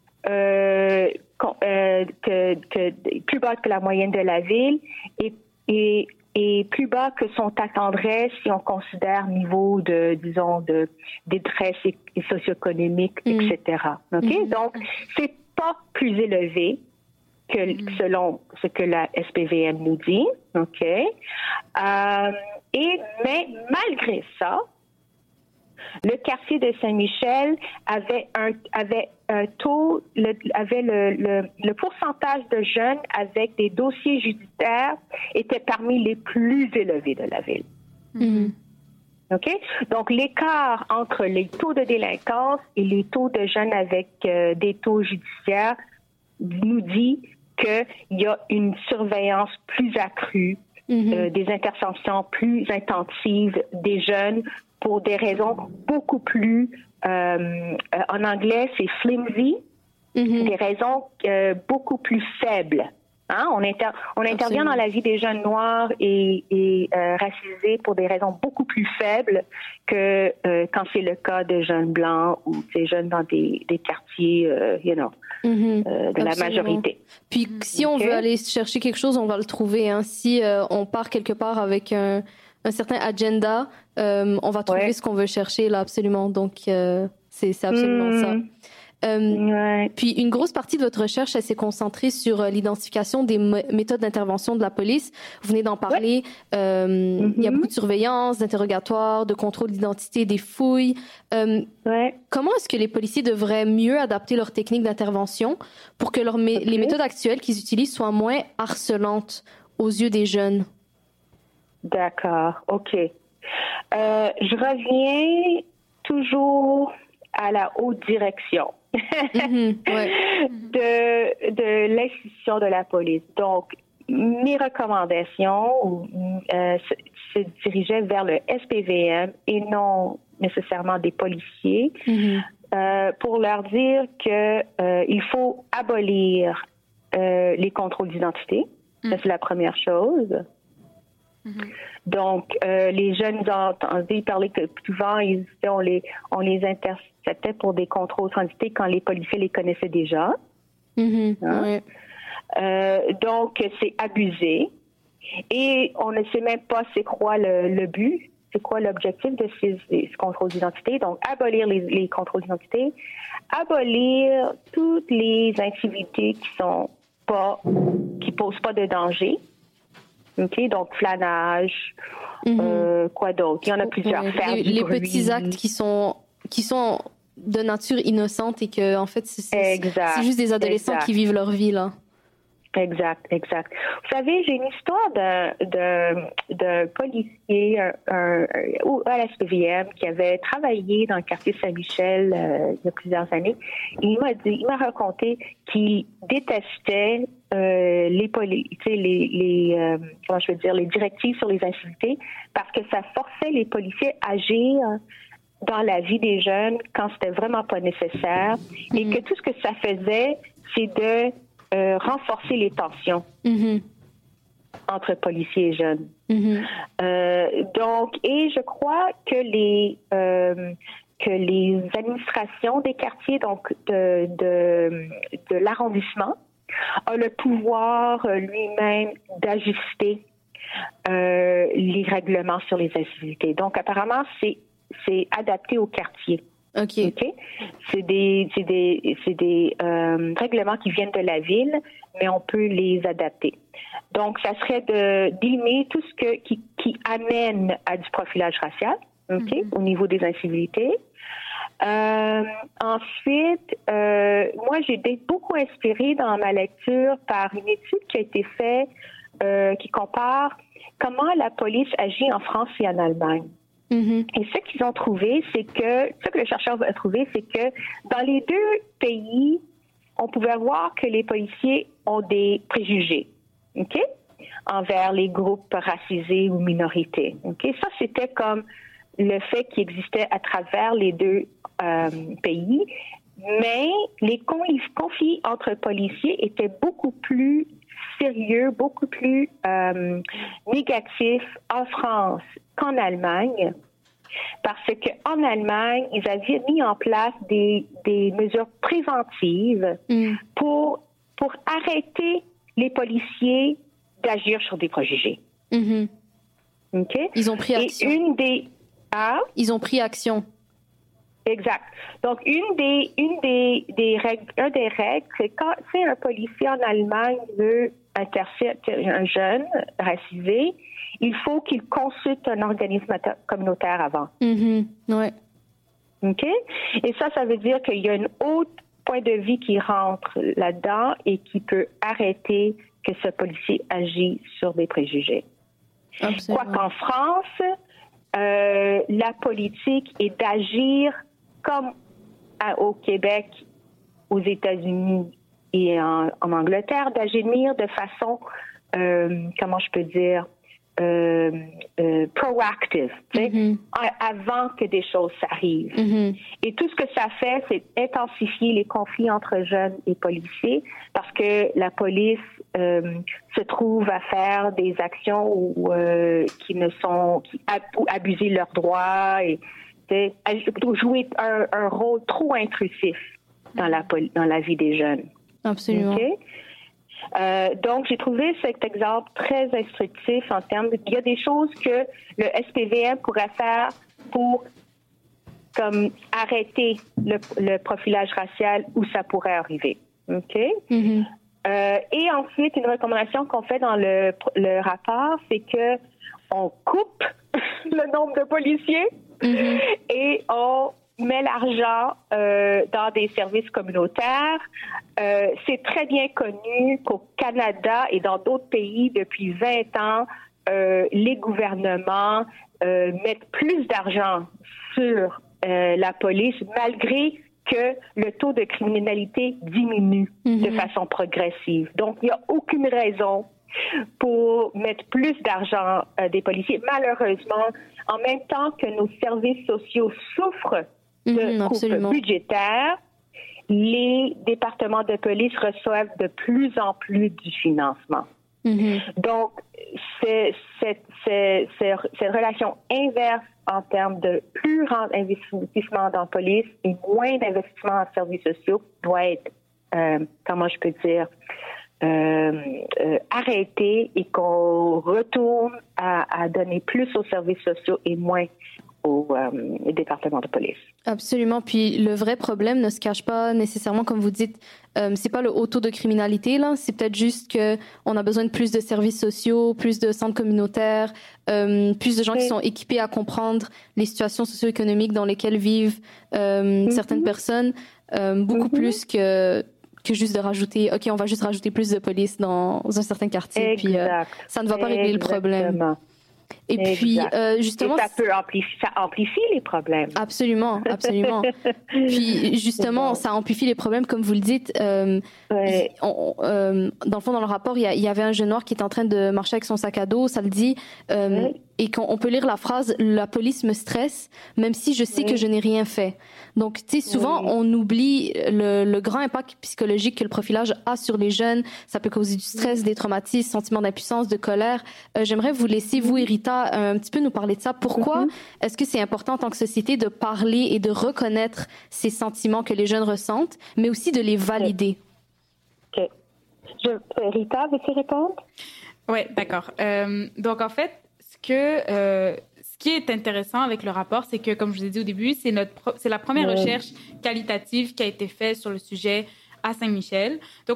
plus bas que la moyenne de la ville et plus bas que son attendrait si on considère niveau de détresse socio-économique, etc. OK? Donc, c'est pas plus élevé que selon ce que la SPVM nous dit, OK? Mais malgré ça, le quartier de Saint-Michel avait un taux, le pourcentage de jeunes avec des dossiers judiciaires était parmi les plus élevés de la ville. OK? Donc, l'écart entre les taux de délinquance et les taux de jeunes avec des taux judiciaires nous dit qu'il y a une surveillance plus accrue, des interventions plus intensives des jeunes pour des raisons beaucoup plus, en anglais, c'est flimsy, des raisons beaucoup plus faibles. Hein? On intervient dans la vie des jeunes noirs et racisés pour des raisons beaucoup plus faibles que quand c'est le cas de jeunes blancs ou des jeunes dans des quartiers, de la majorité. Puis si on veut aller chercher quelque chose, on va le trouver. Hein? Si on part quelque part avec un certain agenda, on va trouver ce qu'on veut chercher là, absolument. Donc, c'est absolument ça. Puis une grosse partie de votre recherche, elle s'est concentrée sur l'identification des méthodes d'intervention de la police. Vous venez d'en parler. Il y a beaucoup de surveillance, d'interrogatoires, de contrôle d'identité, des fouilles. Comment est-ce que les policiers devraient mieux adapter leurs techniques d'intervention pour que les méthodes actuelles qu'ils utilisent soient moins harcelantes aux yeux des jeunes? D'accord, OK. Je reviens toujours à la haute direction de l'institution de la police. Donc, mes recommandations se dirigeaient vers le SPVM et non nécessairement des policiers pour leur dire qu'il faut abolir les contrôles d'identité. Ça, c'est la première chose. Donc, les jeunes ont entendu parler que souvent, on les interceptait pour des contrôles d'identité quand les policiers les connaissaient déjà. Donc, c'est abusé. Et on ne sait même pas c'est quoi le but, c'est quoi l'objectif de ces contrôles d'identité. Donc, abolir les contrôles d'identité, abolir toutes les incivilités qui posent pas de danger. OK, donc flanage, quoi d'autre? Il y en a plusieurs. Les petits actes qui sont de nature innocente et que en fait c'est juste des adolescents qui vivent leur vie là. Exact. Vous savez, j'ai une histoire d'un policier à la SPVM qui avait travaillé dans le quartier Saint-Michel il y a plusieurs années. Il m'a raconté qu'il détestait les directives sur les incivilités parce que ça forçait les policiers à agir dans la vie des jeunes quand c'était vraiment pas nécessaire et que tout ce que ça faisait, c'est de renforcer les tensions entre policiers et jeunes. Donc, et je crois que les administrations des quartiers, donc de l'arrondissement, a le pouvoir lui-même d'ajuster les règlements sur les incivilités. Donc, apparemment, c'est adapté au quartier. OK. C'est des règlements qui viennent de la ville, mais on peut les adapter. Donc, ça serait d'éliminer tout ce qui amène à du profilage racial, au niveau des incivilités. Ensuite, moi, j'ai été beaucoup inspirée dans ma lecture par une étude qui a été faite qui compare comment la police agit en France et en Allemagne. Et ce qu'ils ont trouvé, ce que le chercheur a trouvé, c'est que dans les deux pays, on pouvait voir que les policiers ont des préjugés, envers les groupes racisés ou minorités. Ça, c'était comme le fait qui existait à travers les deux pays, mais les conflits entre policiers étaient beaucoup plus sérieux, beaucoup plus négatifs en France qu'en Allemagne, parce qu'en Allemagne, ils avaient mis en place des mesures préventives pour arrêter les policiers d'agir sur des préjugés. Ils ont pris action. Et Ils ont pris action. Exact. Donc, une des règles, c'est quand c'est un policier en Allemagne veut intercepter un jeune racisé, il faut qu'il consulte un organisme communautaire avant. Ouais. OK? Et ça veut dire qu'il y a un autre point de vue qui rentre là-dedans et qui peut arrêter que ce policier agit sur des préjugés. Quoi qu'en France, la politique est d'agir comme au Québec, aux États-Unis et en Angleterre, d'agir de façon, comment je peux dire, proactive, avant que des choses s'arrivent. Et tout ce que ça fait, c'est intensifier les conflits entre jeunes et policiers parce que la police se trouve à faire des actions qui abuser leurs droits et jouer un rôle trop intrusif dans la vie des jeunes. Absolument. Okay? Donc, j'ai trouvé cet exemple très instructif en termes il y a des choses que le SPVM pourrait faire pour comme arrêter le profilage racial où ça pourrait arriver. OK? Et ensuite, une recommandation qu'on fait dans le rapport, c'est que on coupe le nombre de policiers et on met l'argent dans des services communautaires. C'est très bien connu qu'au Canada et dans d'autres pays, depuis 20 ans, les gouvernements mettent plus d'argent sur la police, malgré que le taux de criminalité diminue de façon progressive. Donc, il n'y a aucune raison pour mettre plus d'argent des policiers. Malheureusement, en même temps que nos services sociaux souffrent de coupes budgétaires, les départements de police reçoivent de plus en plus du financement. Donc, c'est cette relation inverse en termes de plus grand investissement dans la police et moins d'investissement en services sociaux doit être, comment je peux dire, arrêté et qu'on retourne à donner plus aux services sociaux et moins au département de police. Absolument. Puis le vrai problème ne se cache pas nécessairement, comme vous dites, c'est pas le haut taux de criminalité, là. C'est peut-être juste que on a besoin de plus de services sociaux, plus de centres communautaires, plus de gens qui sont équipés à comprendre les situations socio-économiques dans lesquelles vivent certaines personnes, beaucoup plus que juste de rajouter, OK, on va juste rajouter plus de police dans un certain quartier. Puis ça ne va pas régler le problème. Et puis, justement... Et ça amplifie les problèmes. Absolument, absolument. Puis, justement, ça amplifie les problèmes, comme vous le dites. Dans le fond, dans le rapport, il y avait un jeune noir qui était en train de marcher avec son sac à dos, ça le dit, et qu'on peut lire la phrase « La police me stresse, même si je sais que je n'ai rien fait ». Donc, tu sais, souvent, on oublie le grand impact psychologique que le profilage a sur les jeunes. Ça peut causer du stress, des traumatismes, sentiments d'impuissance, de colère. J'aimerais vous laisser, vous et Rita, un petit peu nous parler de ça. Pourquoi est-ce que c'est important en tant que société de parler et de reconnaître ces sentiments que les jeunes ressentent, mais aussi de les valider? OK. Rita, veux-tu répondre? Oui, d'accord. Donc, en fait, ce qui est intéressant avec le rapport, c'est que, comme je vous ai dit au début, c'est la première recherche qualitative qui a été faite sur le sujet à Saint-Michel. Donc,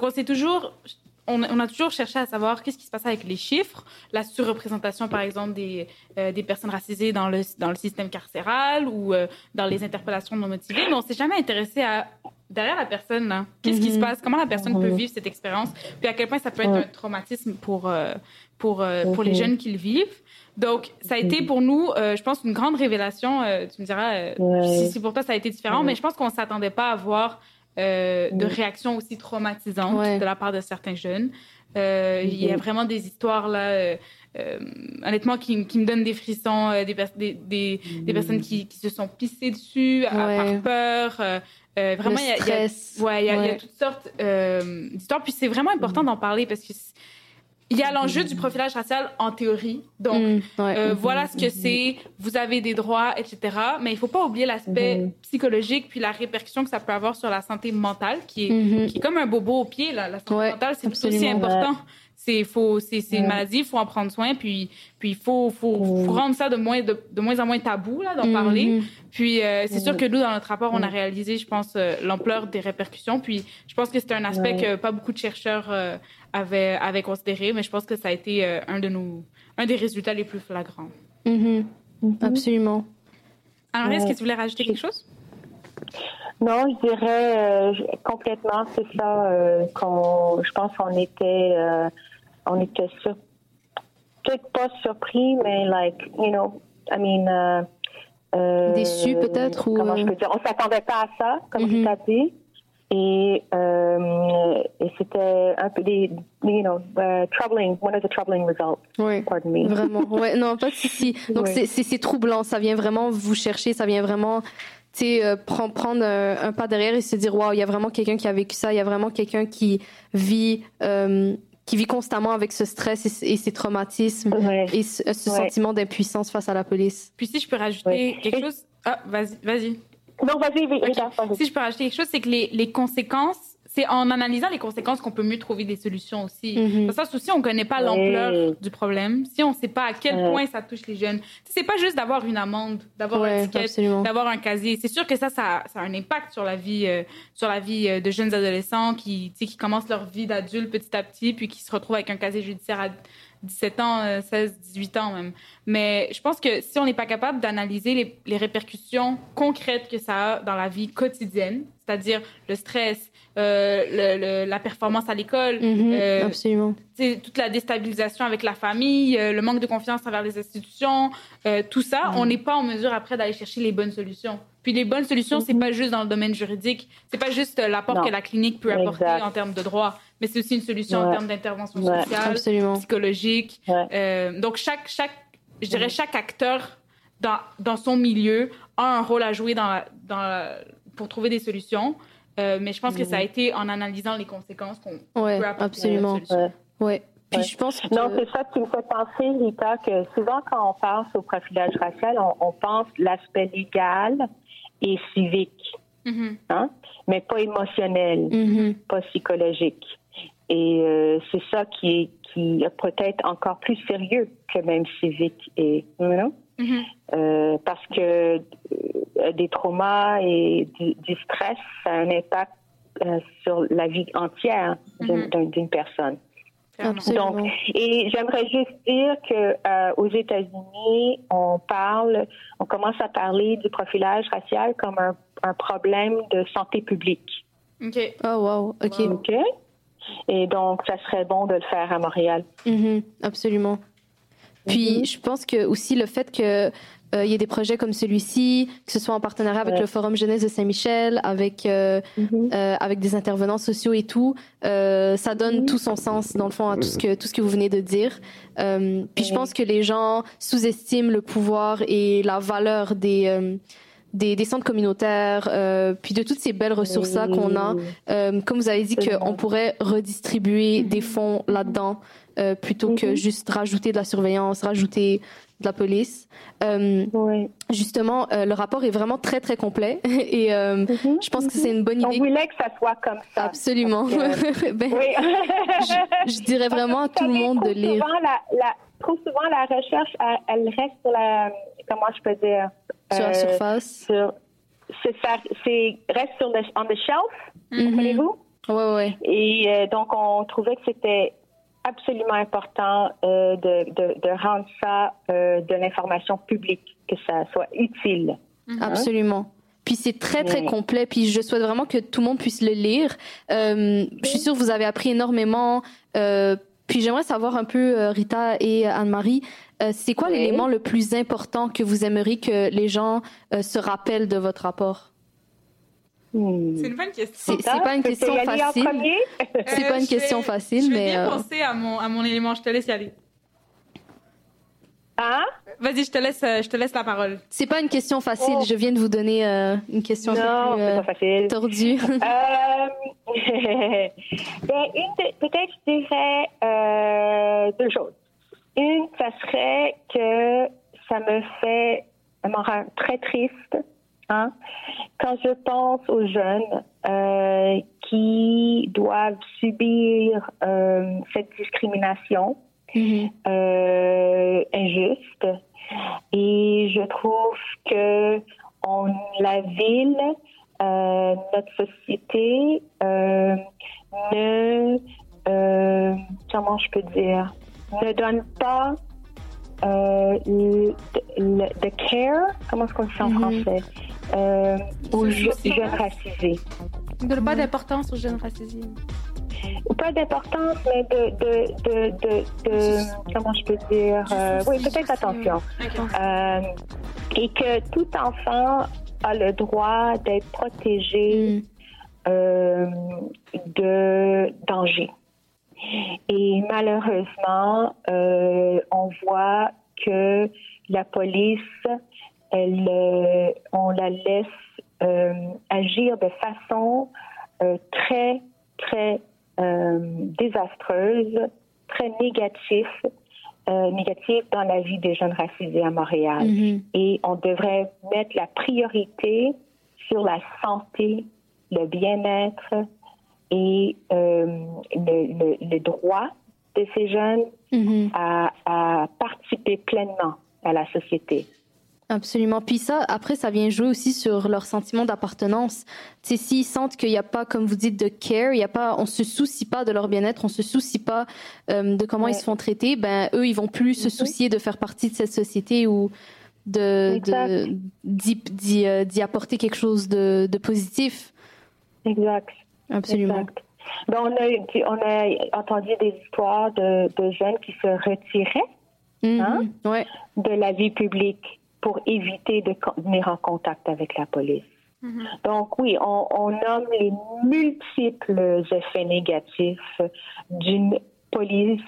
on a toujours cherché à savoir qu'est-ce qui se passe avec les chiffres, la surreprésentation, par exemple, des personnes racisées dans le système carcéral ou dans les interpellations non motivées, mais on s'est jamais intéressé à derrière la personne, là, qu'est-ce qui se passe, comment la personne peut vivre cette expérience, puis à quel point ça peut être un traumatisme pour les jeunes qui le vivent. Donc, ça a été pour nous, je pense, une grande révélation. Tu me diras si pour toi ça a été différent, mais je pense qu'on ne s'attendait pas à voir de réactions aussi traumatisantes de la part de certains jeunes. Il y a vraiment des histoires, là, honnêtement, qui me donnent des frissons, des personnes qui se sont pissées dessus par peur. Vraiment, il y a toutes sortes d'histoires. Puis c'est vraiment important d'en parler parce que il y a l'enjeu du profilage racial en théorie. Donc, voilà ce que c'est, vous avez des droits, etc. Mais il ne faut pas oublier l'aspect psychologique puis la répercussion que ça peut avoir sur la santé mentale, qui est comme un bobo au pied. Là. La santé mentale, c'est aussi important. C'est une maladie, il faut en prendre soin, puis il faut rendre ça de moins en moins tabou là, d'en parler. Puis c'est sûr que nous, dans notre rapport, on a réalisé, je pense, l'ampleur des répercussions. Puis je pense que c'était un aspect que pas beaucoup de chercheurs avaient considéré, mais je pense que ça a été un des résultats les plus flagrants. Absolument. Alors, est-ce que tu voulais rajouter quelque chose? Non, je dirais complètement, c'est ça je pense qu'on était peut-être pas surpris, mais déçus peut-être comment je peux dire, on s'attendait pas à ça, comme tu as dit, et c'était un peu troubling, one of the troubling results. Oui, pardon me. Vraiment. Ouais, non, pas de souci. Donc c'est troublant, ça vient vraiment vous chercher, ça vient vraiment prendre un pas derrière et se dire waouh, il y a vraiment quelqu'un qui a vécu ça, il y a vraiment quelqu'un qui vit constamment avec ce stress et ces traumatismes et ce sentiment d'impuissance face à la police. Puis si je peux rajouter quelque chose, vas-y. Non, vas-y. Si je peux rajouter quelque chose, c'est que les conséquences, c'est en analysant les conséquences qu'on peut mieux trouver des solutions aussi. Parce que si on ne connaît pas l'ampleur du problème, si on ne sait pas à quel point ça touche les jeunes, c'est pas juste d'avoir une amende, d'avoir un ticket, d'avoir un casier. C'est sûr que ça a un impact sur la vie de jeunes adolescents qui commencent leur vie d'adulte petit à petit, puis qui se retrouvent avec un casier judiciaire à 17 ans, 16, 18 ans même. Mais je pense que si on n'est pas capable d'analyser les répercussions concrètes que ça a dans la vie quotidienne, c'est-à-dire le stress, la performance à l'école, absolument. Toute la déstabilisation avec la famille, le manque de confiance envers les institutions, tout ça, on n'est pas en mesure après d'aller chercher les bonnes solutions. Puis les bonnes solutions, c'est pas juste dans le domaine juridique, c'est pas juste l'apport que la clinique peut apporter en termes de droit, mais c'est aussi une solution en termes d'intervention sociale, psychologique. Donc je dirais chaque acteur dans son milieu a un rôle à jouer pour trouver des solutions. Mais je pense que ça a été en analysant les conséquences qu'on peut apporter une solution. Puis je pense que... Non, c'est ça qui me fait penser, Rita, que souvent quand on pense au profilage racial, on pense l'aspect légal et civique, mais pas émotionnel, pas psychologique. Et c'est ça qui est peut-être encore plus sérieux que même civique et parce que des traumas et du stress, ça a un impact sur la vie entière d'une personne. Absolument. Donc, et j'aimerais juste dire que aux États-Unis, on commence à parler du profilage racial comme un problème de santé publique. OK. Oh wow. OK. Et donc, ça serait bon de le faire à Montréal. Absolument. Puis, je pense que aussi le fait que il y ait des projets comme celui-ci, que ce soit en partenariat avec le Forum Jeunesse de Saint-Michel, avec des intervenants sociaux et tout, ça donne tout son sens dans le fond à tout ce que vous venez de dire. Puis je pense que les gens sous-estiment le pouvoir et la valeur des centres communautaires, puis de toutes ces belles ressources-là qu'on a. Comme vous avez dit qu'on pourrait redistribuer des fonds là-dedans plutôt que juste rajouter de la surveillance, rajouter de la police. Justement, le rapport est vraiment très, très complet et je pense que c'est une bonne idée. On voulait que ça soit comme ça. Absolument. Je dirais vraiment à tout le monde de lire. Trop souvent, la recherche, elle reste sur la... Comment je peux dire? Sur la surface. Reste sur on the shelf, comprenez-vous? Oui. Et donc, on trouvait que c'était absolument important de rendre ça de l'information publique, que ça soit utile. Absolument. Puis c'est très, très complet. Puis je souhaite vraiment que tout le monde puisse le lire. Je suis sûre que vous avez appris énormément. Puis j'aimerais savoir un peu, Rita et Anne-Marie, c'est quoi l'élément le plus important que vous aimeriez que les gens se rappellent de votre rapport? C'est une bonne question. C'est pas une question facile. C'est pas une question facile, mais... Je vais bien penser à mon élément. Je te laisse y aller. Vas-y, je te laisse la parole. C'est pas une question facile. Je viens de vous donner une question un peu plus tordue. Peut-être je dirais deux choses. Une, ça serait que ça me rend très triste Hein? Quand je pense aux jeunes qui doivent subir cette discrimination injuste, et je trouve que la ville, notre société comment je peux dire, ne donne pas the care, comment est-ce qu'on dit en français, aux jeunes racisés. Ne donne pas d'importance aux jeunes racisés. Pas d'importance, mais de comment je peux dire, oui, peut-être attention. Et que tout enfant a le droit d'être protégé de danger. Et malheureusement, on voit que la police, on la laisse agir de façon très, très désastreuse, très négative dans la vie des jeunes racisés à Montréal. Et on devrait mettre la priorité sur la santé, le bien-être et le droit de ces jeunes à participer pleinement à la société. Absolument. Puis ça, après, ça vient jouer aussi sur leur sentiment d'appartenance. Tu sais, s'ils sentent qu'il n'y a pas, comme vous dites, de care, on se soucie pas de leur bien-être, on se soucie pas de comment ils se font traiter, ben eux, ils vont plus se soucier de faire partie de cette société ou d'y apporter quelque chose de positif. Exact. Absolument. Exact. Ben, on a entendu des histoires de jeunes qui se retiraient de la vie publique pour éviter de venir en contact avec la police. Donc oui, on nomme les multiples effets négatifs d'une police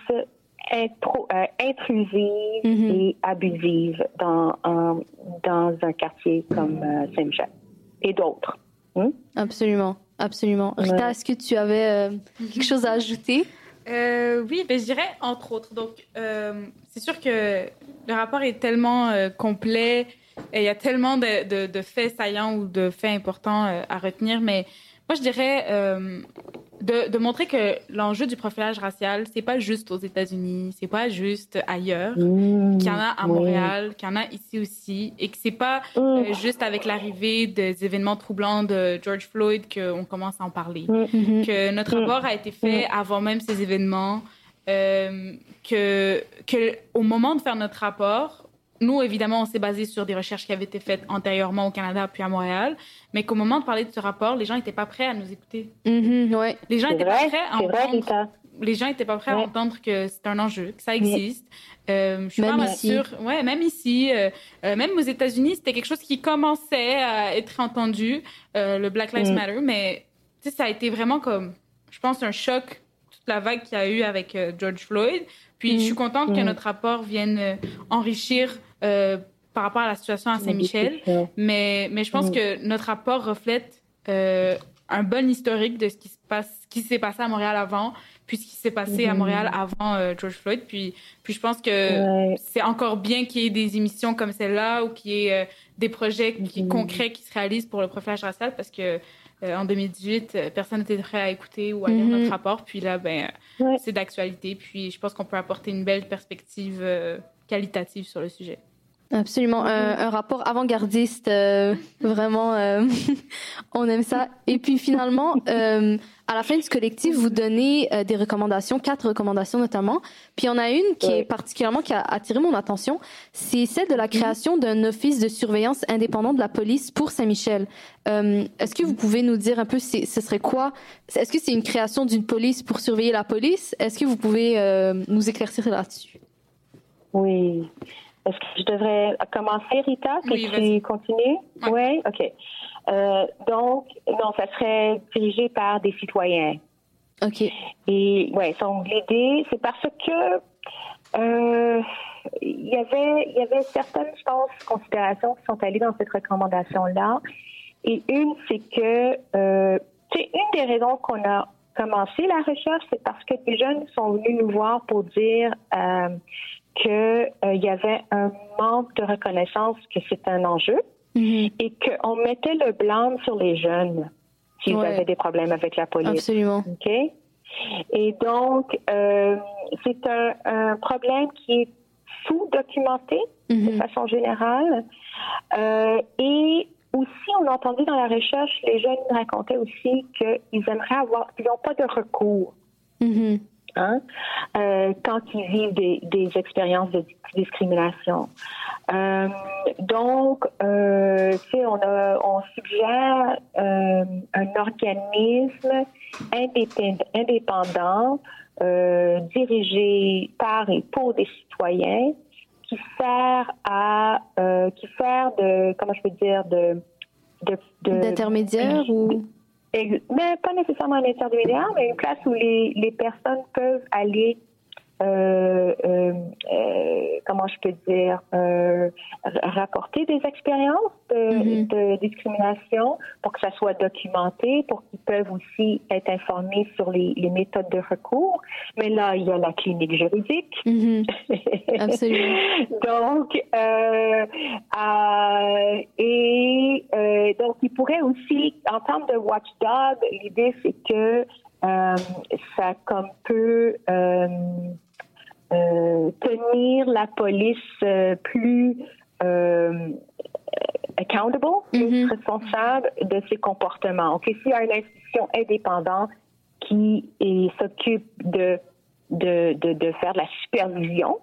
intrusive et abusive dans un quartier comme Saint-Michel et d'autres. Absolument, absolument. Rita, est-ce que tu avais quelque chose à ajouter? Oui, ben, je dirais entre autres. Donc, c'est sûr que le rapport est tellement complet et il y a tellement de faits saillants ou de faits importants à retenir, mais moi, je dirais de montrer que l'enjeu du profilage racial, c'est pas juste aux États-Unis, c'est pas juste ailleurs, qu'il y en a à Montréal, qu'il y en a ici aussi, et que c'est pas juste avec l'arrivée des événements troublants de George Floyd qu'on commence à en parler. Que notre rapport a été fait avant même ces événements, que au moment de faire notre rapport, nous, évidemment, on s'est basé sur des recherches qui avaient été faites antérieurement au Canada puis à Montréal, mais qu'au moment de parler de ce rapport, les gens n'étaient pas prêts à nous écouter. Ouais. Les gens n'étaient pas prêts à entendre. Les gens n'étaient pas prêts à entendre que c'est un enjeu, que ça existe. Je suis même pas ici. sûre. Ouais, même ici, même aux États-Unis, c'était quelque chose qui commençait à être entendu, le Black Lives Matter, mais tu sais, ça a été vraiment comme, je pense, un choc, toute la vague qu'il y a eu avec George Floyd. Puis je suis contente que notre rapport vienne enrichir par rapport à la situation à Saint-Michel, mais je pense que notre rapport reflète un bon historique de ce qui s'est passé à Montréal avant, puis ce qui s'est passé à Montréal avant George Floyd. Puis je pense que c'est encore bien qu'il y ait des émissions comme celle-là ou qu'il y ait des projets concrets qui se réalisent pour le profilage racial, parce que en 2018, personne n'était prêt à écouter ou à lire notre rapport. Puis là, c'est d'actualité. Puis je pense qu'on peut apporter une belle perspective qualitative sur le sujet. Absolument. Un rapport avant-gardiste, vraiment, on aime ça. Et puis finalement, à la fin du collectif, vous donnez des recommandations, 4 recommandations notamment. Puis il y en a une qui est particulièrement, qui a attiré mon attention, c'est celle de la création d'un office de surveillance indépendant de la police pour Saint-Michel. Est-ce que vous pouvez nous dire un peu, ce serait quoi? Est-ce que c'est une création d'une police pour surveiller la police? Est-ce que vous pouvez nous éclaircir là-dessus? Oui. Est-ce que je devrais commencer, Rita? Oui, tu continues? Oui? OK. Donc, non, ça serait dirigé par des citoyens. OK. Et, donc, l'idée, c'est parce que il y avait certaines, je pense, considérations qui sont allées dans cette recommandation-là. Et une, c'est que, c'est une des raisons qu'on a commencé la recherche, c'est parce que des jeunes sont venus nous voir pour dire qu'il y avait un manque de reconnaissance que c'est un enjeu et qu'on mettait le blâme sur les jeunes s'ils avaient des problèmes avec la police. Absolument. OK? Et donc, c'est un problème qui est sous-documenté de façon générale. Et aussi, on a entendu dans la recherche, les jeunes racontaient aussi qu'ils aimeraient ils n'ont pas de recours. Hein? Quand ils vivent des expériences de discrimination. Donc, on suggère un organisme indépendant dirigé par et pour des citoyens qui sert d'intermédiaire ou mais pas nécessairement un intermédiaire, mais une place où les personnes peuvent aller rapporter des expériences de discrimination pour que ça soit documenté, pour qu'ils peuvent aussi être informés sur les méthodes de recours. Mais là, il y a la clinique juridique. Absolument. Donc, donc, il pourrait aussi, en termes de watchdog, l'idée, c'est que ça comme peut tenir la police plus accountable, plus responsable de ses comportements. OK, s'il y a une institution indépendante qui s'occupe de faire de la supervision,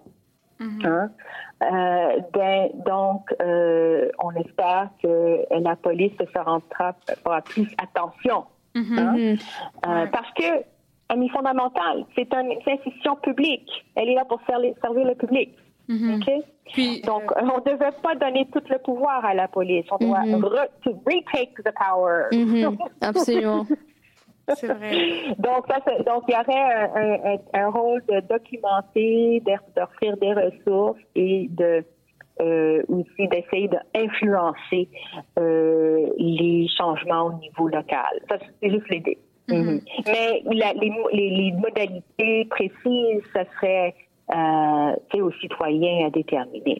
donc on espère que la police fera plus attention. Parce que amie fondamentale, c'est une institution publique. Elle est là pour servir le public. Okay? Puis, donc, on ne devait pas donner tout le pouvoir à la police. On doit retake the power. Absolument. C'est vrai. Donc, il y aurait un rôle de documenter, d'offrir des ressources et aussi d'essayer d'influencer les changements au niveau local. Ça, c'est juste l'idée. Mais les modalités précises, ça serait aux citoyens à déterminer.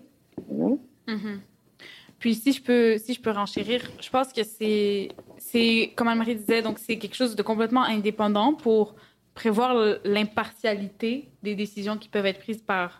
Puis si je peux renchérir, je pense que c'est comme Anne-Marie disait, donc c'est quelque chose de complètement indépendant pour prévoir l'impartialité des décisions qui peuvent être prises par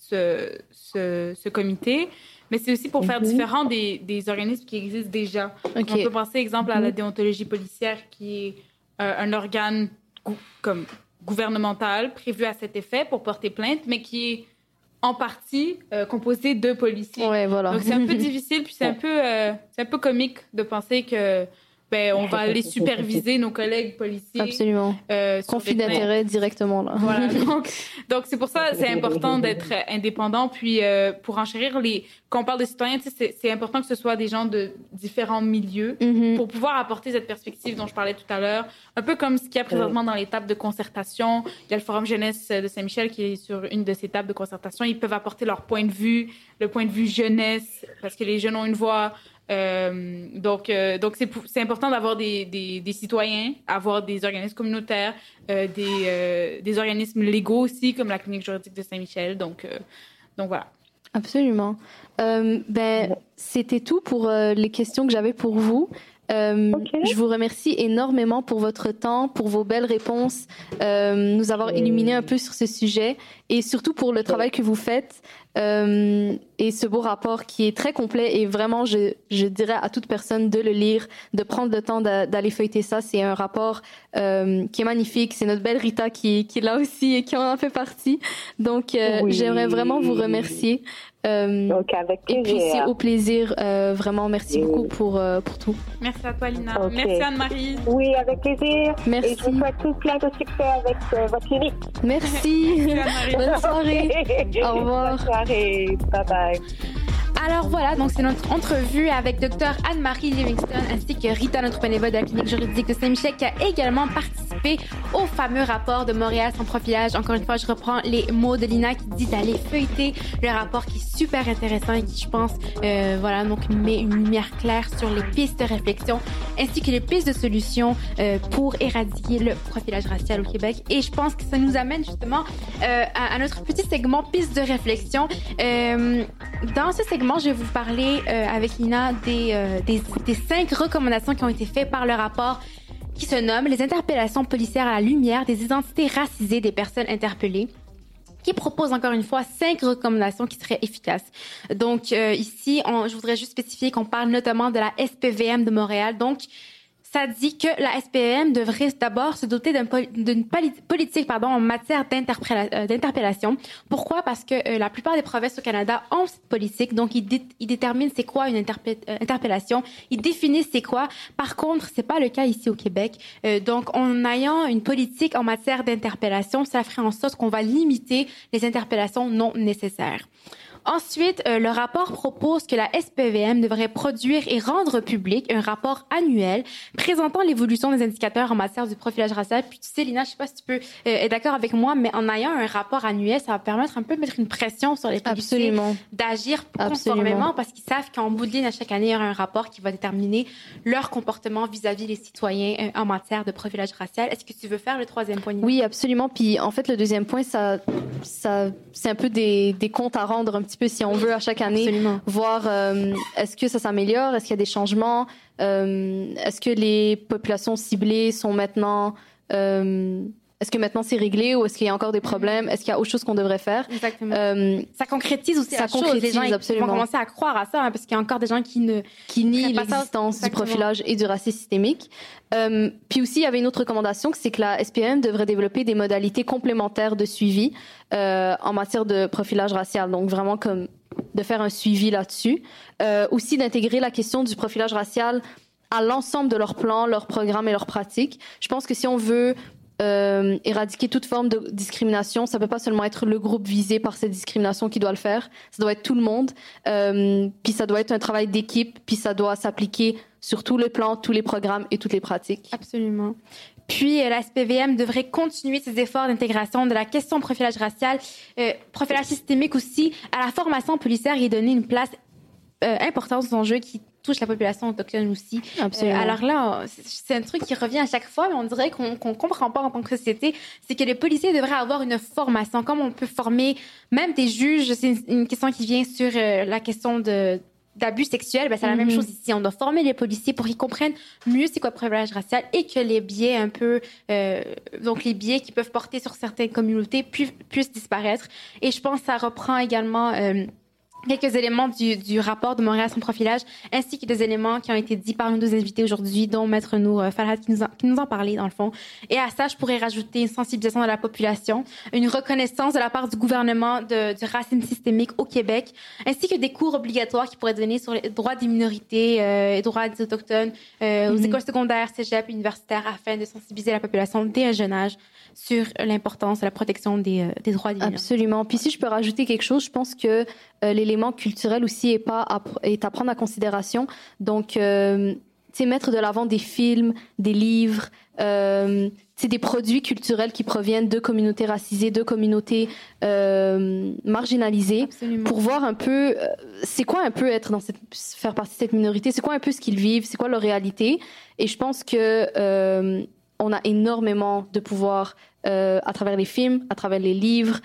ce comité, mais c'est aussi pour faire différent des organismes qui existent déjà. On peut penser, exemple, à la déontologie policière, qui est un organe gouvernemental prévu à cet effet pour porter plainte, mais qui est en partie composé de policiers. Ouais, voilà. Donc c'est un peu difficile, puis c'est un peu comique de penser que on va aller superviser nos collègues policiers. Absolument. Conflit d'intérêt directement, là. Voilà. Donc, c'est pour ça c'est important d'être indépendant. Puis, pour enchérir, quand on parle de citoyens, c'est important que ce soit des gens de différents milieux pour pouvoir apporter cette perspective dont je parlais tout à l'heure. Un peu comme ce qu'il y a présentement dans les tables de concertation. Il y a le Forum jeunesse de Saint-Michel qui est sur une de ces tables de concertation. Ils peuvent apporter leur point de vue, le point de vue jeunesse, parce que les jeunes ont une voix. Donc c'est important d'avoir des citoyens, avoir des organismes communautaires, des organismes légaux aussi, comme la clinique juridique de Saint-Michel. Donc voilà. Absolument. C'était tout pour les questions que j'avais pour vous. Je vous remercie énormément pour votre temps, pour vos belles réponses, nous avoir illuminé un peu sur ce sujet et surtout pour le travail que vous faites et ce beau rapport qui est très complet et vraiment, je dirais à toute personne de le lire, de prendre le temps d'aller feuilleter ça. C'est un rapport qui est magnifique. C'est notre belle Rita qui est là aussi et qui en fait partie. Donc, j'aimerais vraiment vous remercier. Donc, avec plaisir. Et puis, c'est au plaisir. Vraiment, merci beaucoup pour tout. Merci à toi, Lina. Merci, Anne-Marie. Oui, avec plaisir. Merci. Et je vous souhaite tout plein de succès avec votre clinique. Merci. Bonne soirée. Au revoir. Bonne soirée. Bye-bye. Alors voilà, donc c'est notre entrevue avec Dr Anne-Marie Livingston ainsi que Rita, notre bénévole de la clinique juridique de Saint-Michel, qui a également participé au fameux rapport de Montréal sans profilage. Encore une fois, je reprends les mots de Lina qui dit d'aller feuilleter le rapport qui est super intéressant et qui, je pense, donc met une lumière claire sur les pistes de réflexion ainsi que les pistes de solutions pour éradiquer le profilage racial au Québec. Et je pense que ça nous amène justement à notre petit segment pistes de réflexion. Dans ce segment, justement, je vais vous parler avec Lina des 5 recommandations qui ont été faites par le rapport qui se nomme « Les interpellations policières à la lumière des identités racisées des personnes interpellées », qui propose encore une fois 5 recommandations qui seraient efficaces. Donc ici, je voudrais juste spécifier qu'on parle notamment de la SPVM de Montréal. Donc, ça dit que la SPVM devrait d'abord se doter d'une politique en matière d'interpellation. Pourquoi? Parce que la plupart des provinces au Canada ont cette politique. Donc, ils déterminent c'est quoi une interpellation. Ils définissent c'est quoi. Par contre, c'est pas le cas ici au Québec. Donc, en ayant une politique en matière d'interpellation, ça ferait en sorte qu'on va limiter les interpellations non nécessaires. Ensuite, le rapport propose que la SPVM devrait produire et rendre public un rapport annuel présentant l'évolution des indicateurs en matière du profilage racial. Puis tu sais, Lina, je sais pas si tu peux être d'accord avec moi, mais en ayant un rapport annuel, ça va permettre un peu de mettre une pression sur les policiers d'agir conformément parce qu'ils savent qu'en bout de ligne, à chaque année, il y aura un rapport qui va déterminer leur comportement vis-à-vis des citoyens en matière de profilage racial. Est-ce que tu veux faire le 3e point, Lina? Oui, absolument. Puis en fait, le 2e point, c'est un peu des comptes à rendre un petit peu si on veut à chaque année. Absolument. Voir est-ce que ça s'améliore, est-ce qu'il y a des changements, est-ce que les populations ciblées sont maintenant est-ce que maintenant c'est réglé ou est-ce qu'il y a encore des problèmes? Est-ce qu'il y a autre chose qu'on devrait faire? Exactement. Ça concrétise aussi la chose. Les gens vont commencer à croire à ça parce qu'il y a encore des gens qui nient l'existence du profilage et du racisme systémique. Puis aussi, il y avait une autre recommandation, c'est que la SPVM devrait développer des modalités complémentaires de suivi en matière de profilage racial. Donc vraiment comme de faire un suivi là-dessus. Aussi d'intégrer la question du profilage racial à l'ensemble de leurs plans, leurs programmes et leurs pratiques. Je pense que si on veut éradiquer toute forme de discrimination, ça peut pas seulement être le groupe visé par cette discrimination qui doit le faire, ça doit être tout le monde, puis ça doit être un travail d'équipe, puis ça doit s'appliquer sur tous les plans, tous les programmes et toutes les pratiques. Absolument. Puis, la SPVM devrait continuer ses efforts d'intégration de la question profilage racial, profilage systémique aussi, à la formation policière et donner une place importante aux enjeux qui touche la population autochtone aussi. Absolument. Alors là, c'est un truc qui revient à chaque fois, mais on dirait qu'on comprend pas en tant que société. C'est que les policiers devraient avoir une formation. Comme on peut former même des juges, c'est une question qui vient sur la question d'abus sexuels, ben c'est la même chose ici. On doit former les policiers pour qu'ils comprennent mieux c'est quoi le profilage racial et que les biais un peu, donc les biais qui peuvent porter sur certaines communautés puissent disparaître. Et je pense que ça reprend également quelques éléments du rapport de Montréal sans profilage, ainsi que des éléments qui ont été dits par nos deux invités aujourd'hui, dont Maître Nour Farhad qui nous en parlait dans le fond. Et à ça, je pourrais rajouter une sensibilisation de la population, une reconnaissance de la part du gouvernement du racisme systémique au Québec, ainsi que des cours obligatoires qui pourraient donner sur les droits des minorités et droits des autochtones aux écoles secondaires, cégep, universitaires, afin de sensibiliser la population dès un jeune âge sur l'importance de la protection des droits des minorités. Absolument. Puis si je peux rajouter quelque chose, je pense que l'élément culturel aussi est à prendre en considération. Donc, tu sais, mettre de l'avant des films, des livres, des produits culturels qui proviennent de communautés racisées, de communautés marginalisées. Absolument. Pour voir un peu c'est quoi un peu faire partie de cette minorité, c'est quoi un peu ce qu'ils vivent, c'est quoi leur réalité. Et je pense que on a énormément de pouvoir à travers les films, à travers les livres,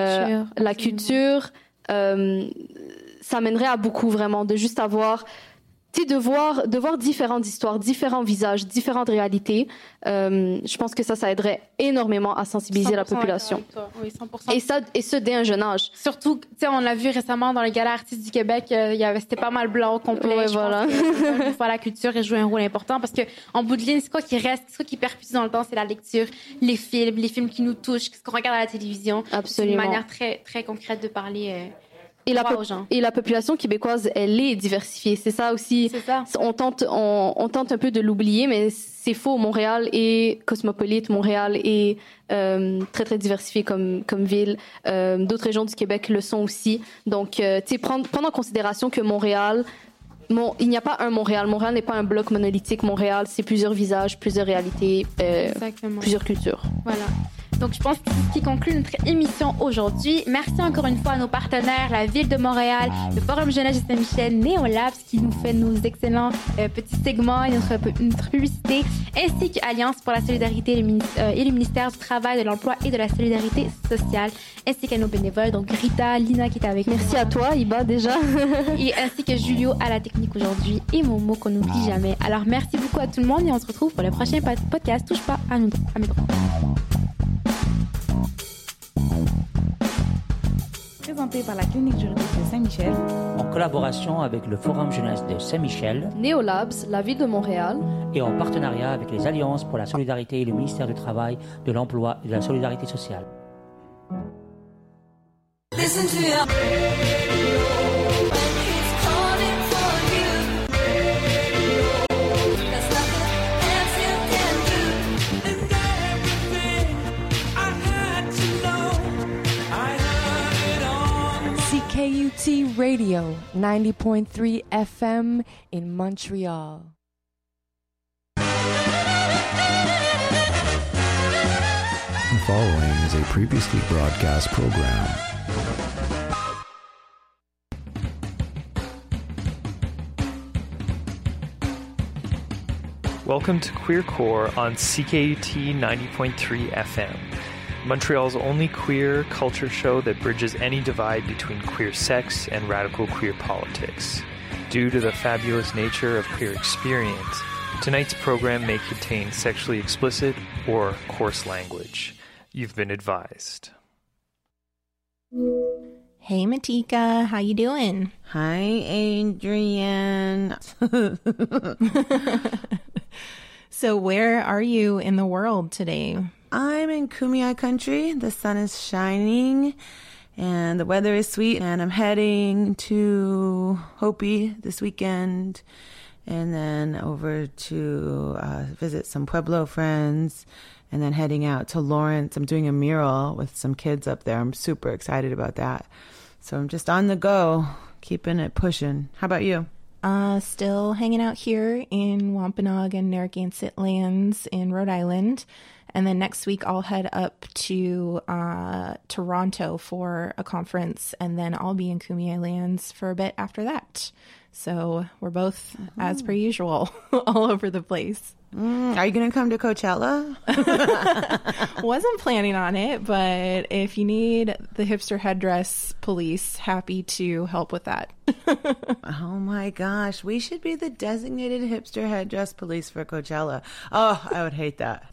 la culture. Ça mènerait à beaucoup vraiment de juste avoir, tu sais, de voir différentes histoires, différents visages, différentes réalités. Je pense que ça aiderait énormément à sensibiliser la population. Oui, 100%. Et ce dès un jeune âge. Surtout, tu sais, on l'a vu récemment dans les galas artistes du Québec, c'était pas mal blanc au complet. Ouais, voilà. Une fois la culture joue un rôle important parce que en bout de ligne, c'est quoi qui reste, c'est quoi qui perpétue dans le temps, c'est la lecture, les films qui nous touchent, ce qu'on regarde à la télévision. Absolument. C'est une manière très très concrète de parler. Et la population québécoise, elle est diversifiée. C'est ça aussi. C'est ça. On tente un peu de l'oublier, mais c'est faux. Montréal est cosmopolite. Montréal est très, très diversifié comme ville. D'autres régions du Québec le sont aussi. Donc, tu sais, prendre en considération que Montréal, il n'y a pas un Montréal. Montréal n'est pas un bloc monolithique. Montréal, c'est plusieurs visages, plusieurs réalités, plusieurs cultures. Voilà. Donc, je pense que c'est ce qui conclut notre émission aujourd'hui. Merci encore une fois à nos partenaires, la Ville de Montréal, le Forum Jeunesse de Saint-Michel, Néolabs, qui nous fait nos excellents petits segments et notre publicité, ainsi qu'Alliance pour la solidarité et le ministère du Travail, de l'Emploi et de la Solidarité sociale, ainsi qu'à nos bénévoles, donc Rita, Lina qui est avec nous. Merci à toi, Iba, déjà. Et ainsi que Julio à la technique aujourd'hui et Momo qu'on n'oublie jamais. Alors, merci beaucoup à tout le monde et on se retrouve pour le prochain podcast Touche pas à mes droits. Présenté par la Clinique juridique de Saint-Michel, en collaboration avec le Forum Jeunesse de Saint-Michel, Néolabs, la Ville de Montréal, et en partenariat avec les Alliances pour la solidarité et le ministère du Travail, de l'Emploi et de la Solidarité sociale. Listen to your radio, it's calling for you. There's nothing else you can do. And everything I had to know, I heard it on CKUT Radio, 90.3 FM in Montreal. The following is a previously broadcast program. Welcome to Queer Core on CKUT 90.3 FM, Montreal's only queer culture show that bridges any divide between queer sex and radical queer politics. Due to the fabulous nature of queer experience, tonight's program may contain sexually explicit or coarse language. You've been advised. Hey, Matika, how you doing? Hi, Adrian. So where are you in the world today? I'm in Kumeyaay country. The sun is shining and the weather is sweet, and I'm heading to Hopi this weekend and then over to visit some Pueblo friends and then heading out to Lawrence. I'm doing a mural with some kids up there. I'm super excited about that. So I'm just on the go, keeping it pushing. How about you? Still hanging out here in Wampanoag and Narragansett lands in Rhode Island. And then next week I'll head up to Toronto for a conference, and then I'll be in Kumeyaay lands for a bit after that. So we're both, as per usual, all over the place. Are you going to come to Coachella? Wasn't planning on it, but if you need the hipster headdress police, happy to help with that. Oh my gosh, we should be the designated hipster headdress police for Coachella. Oh, I would hate that.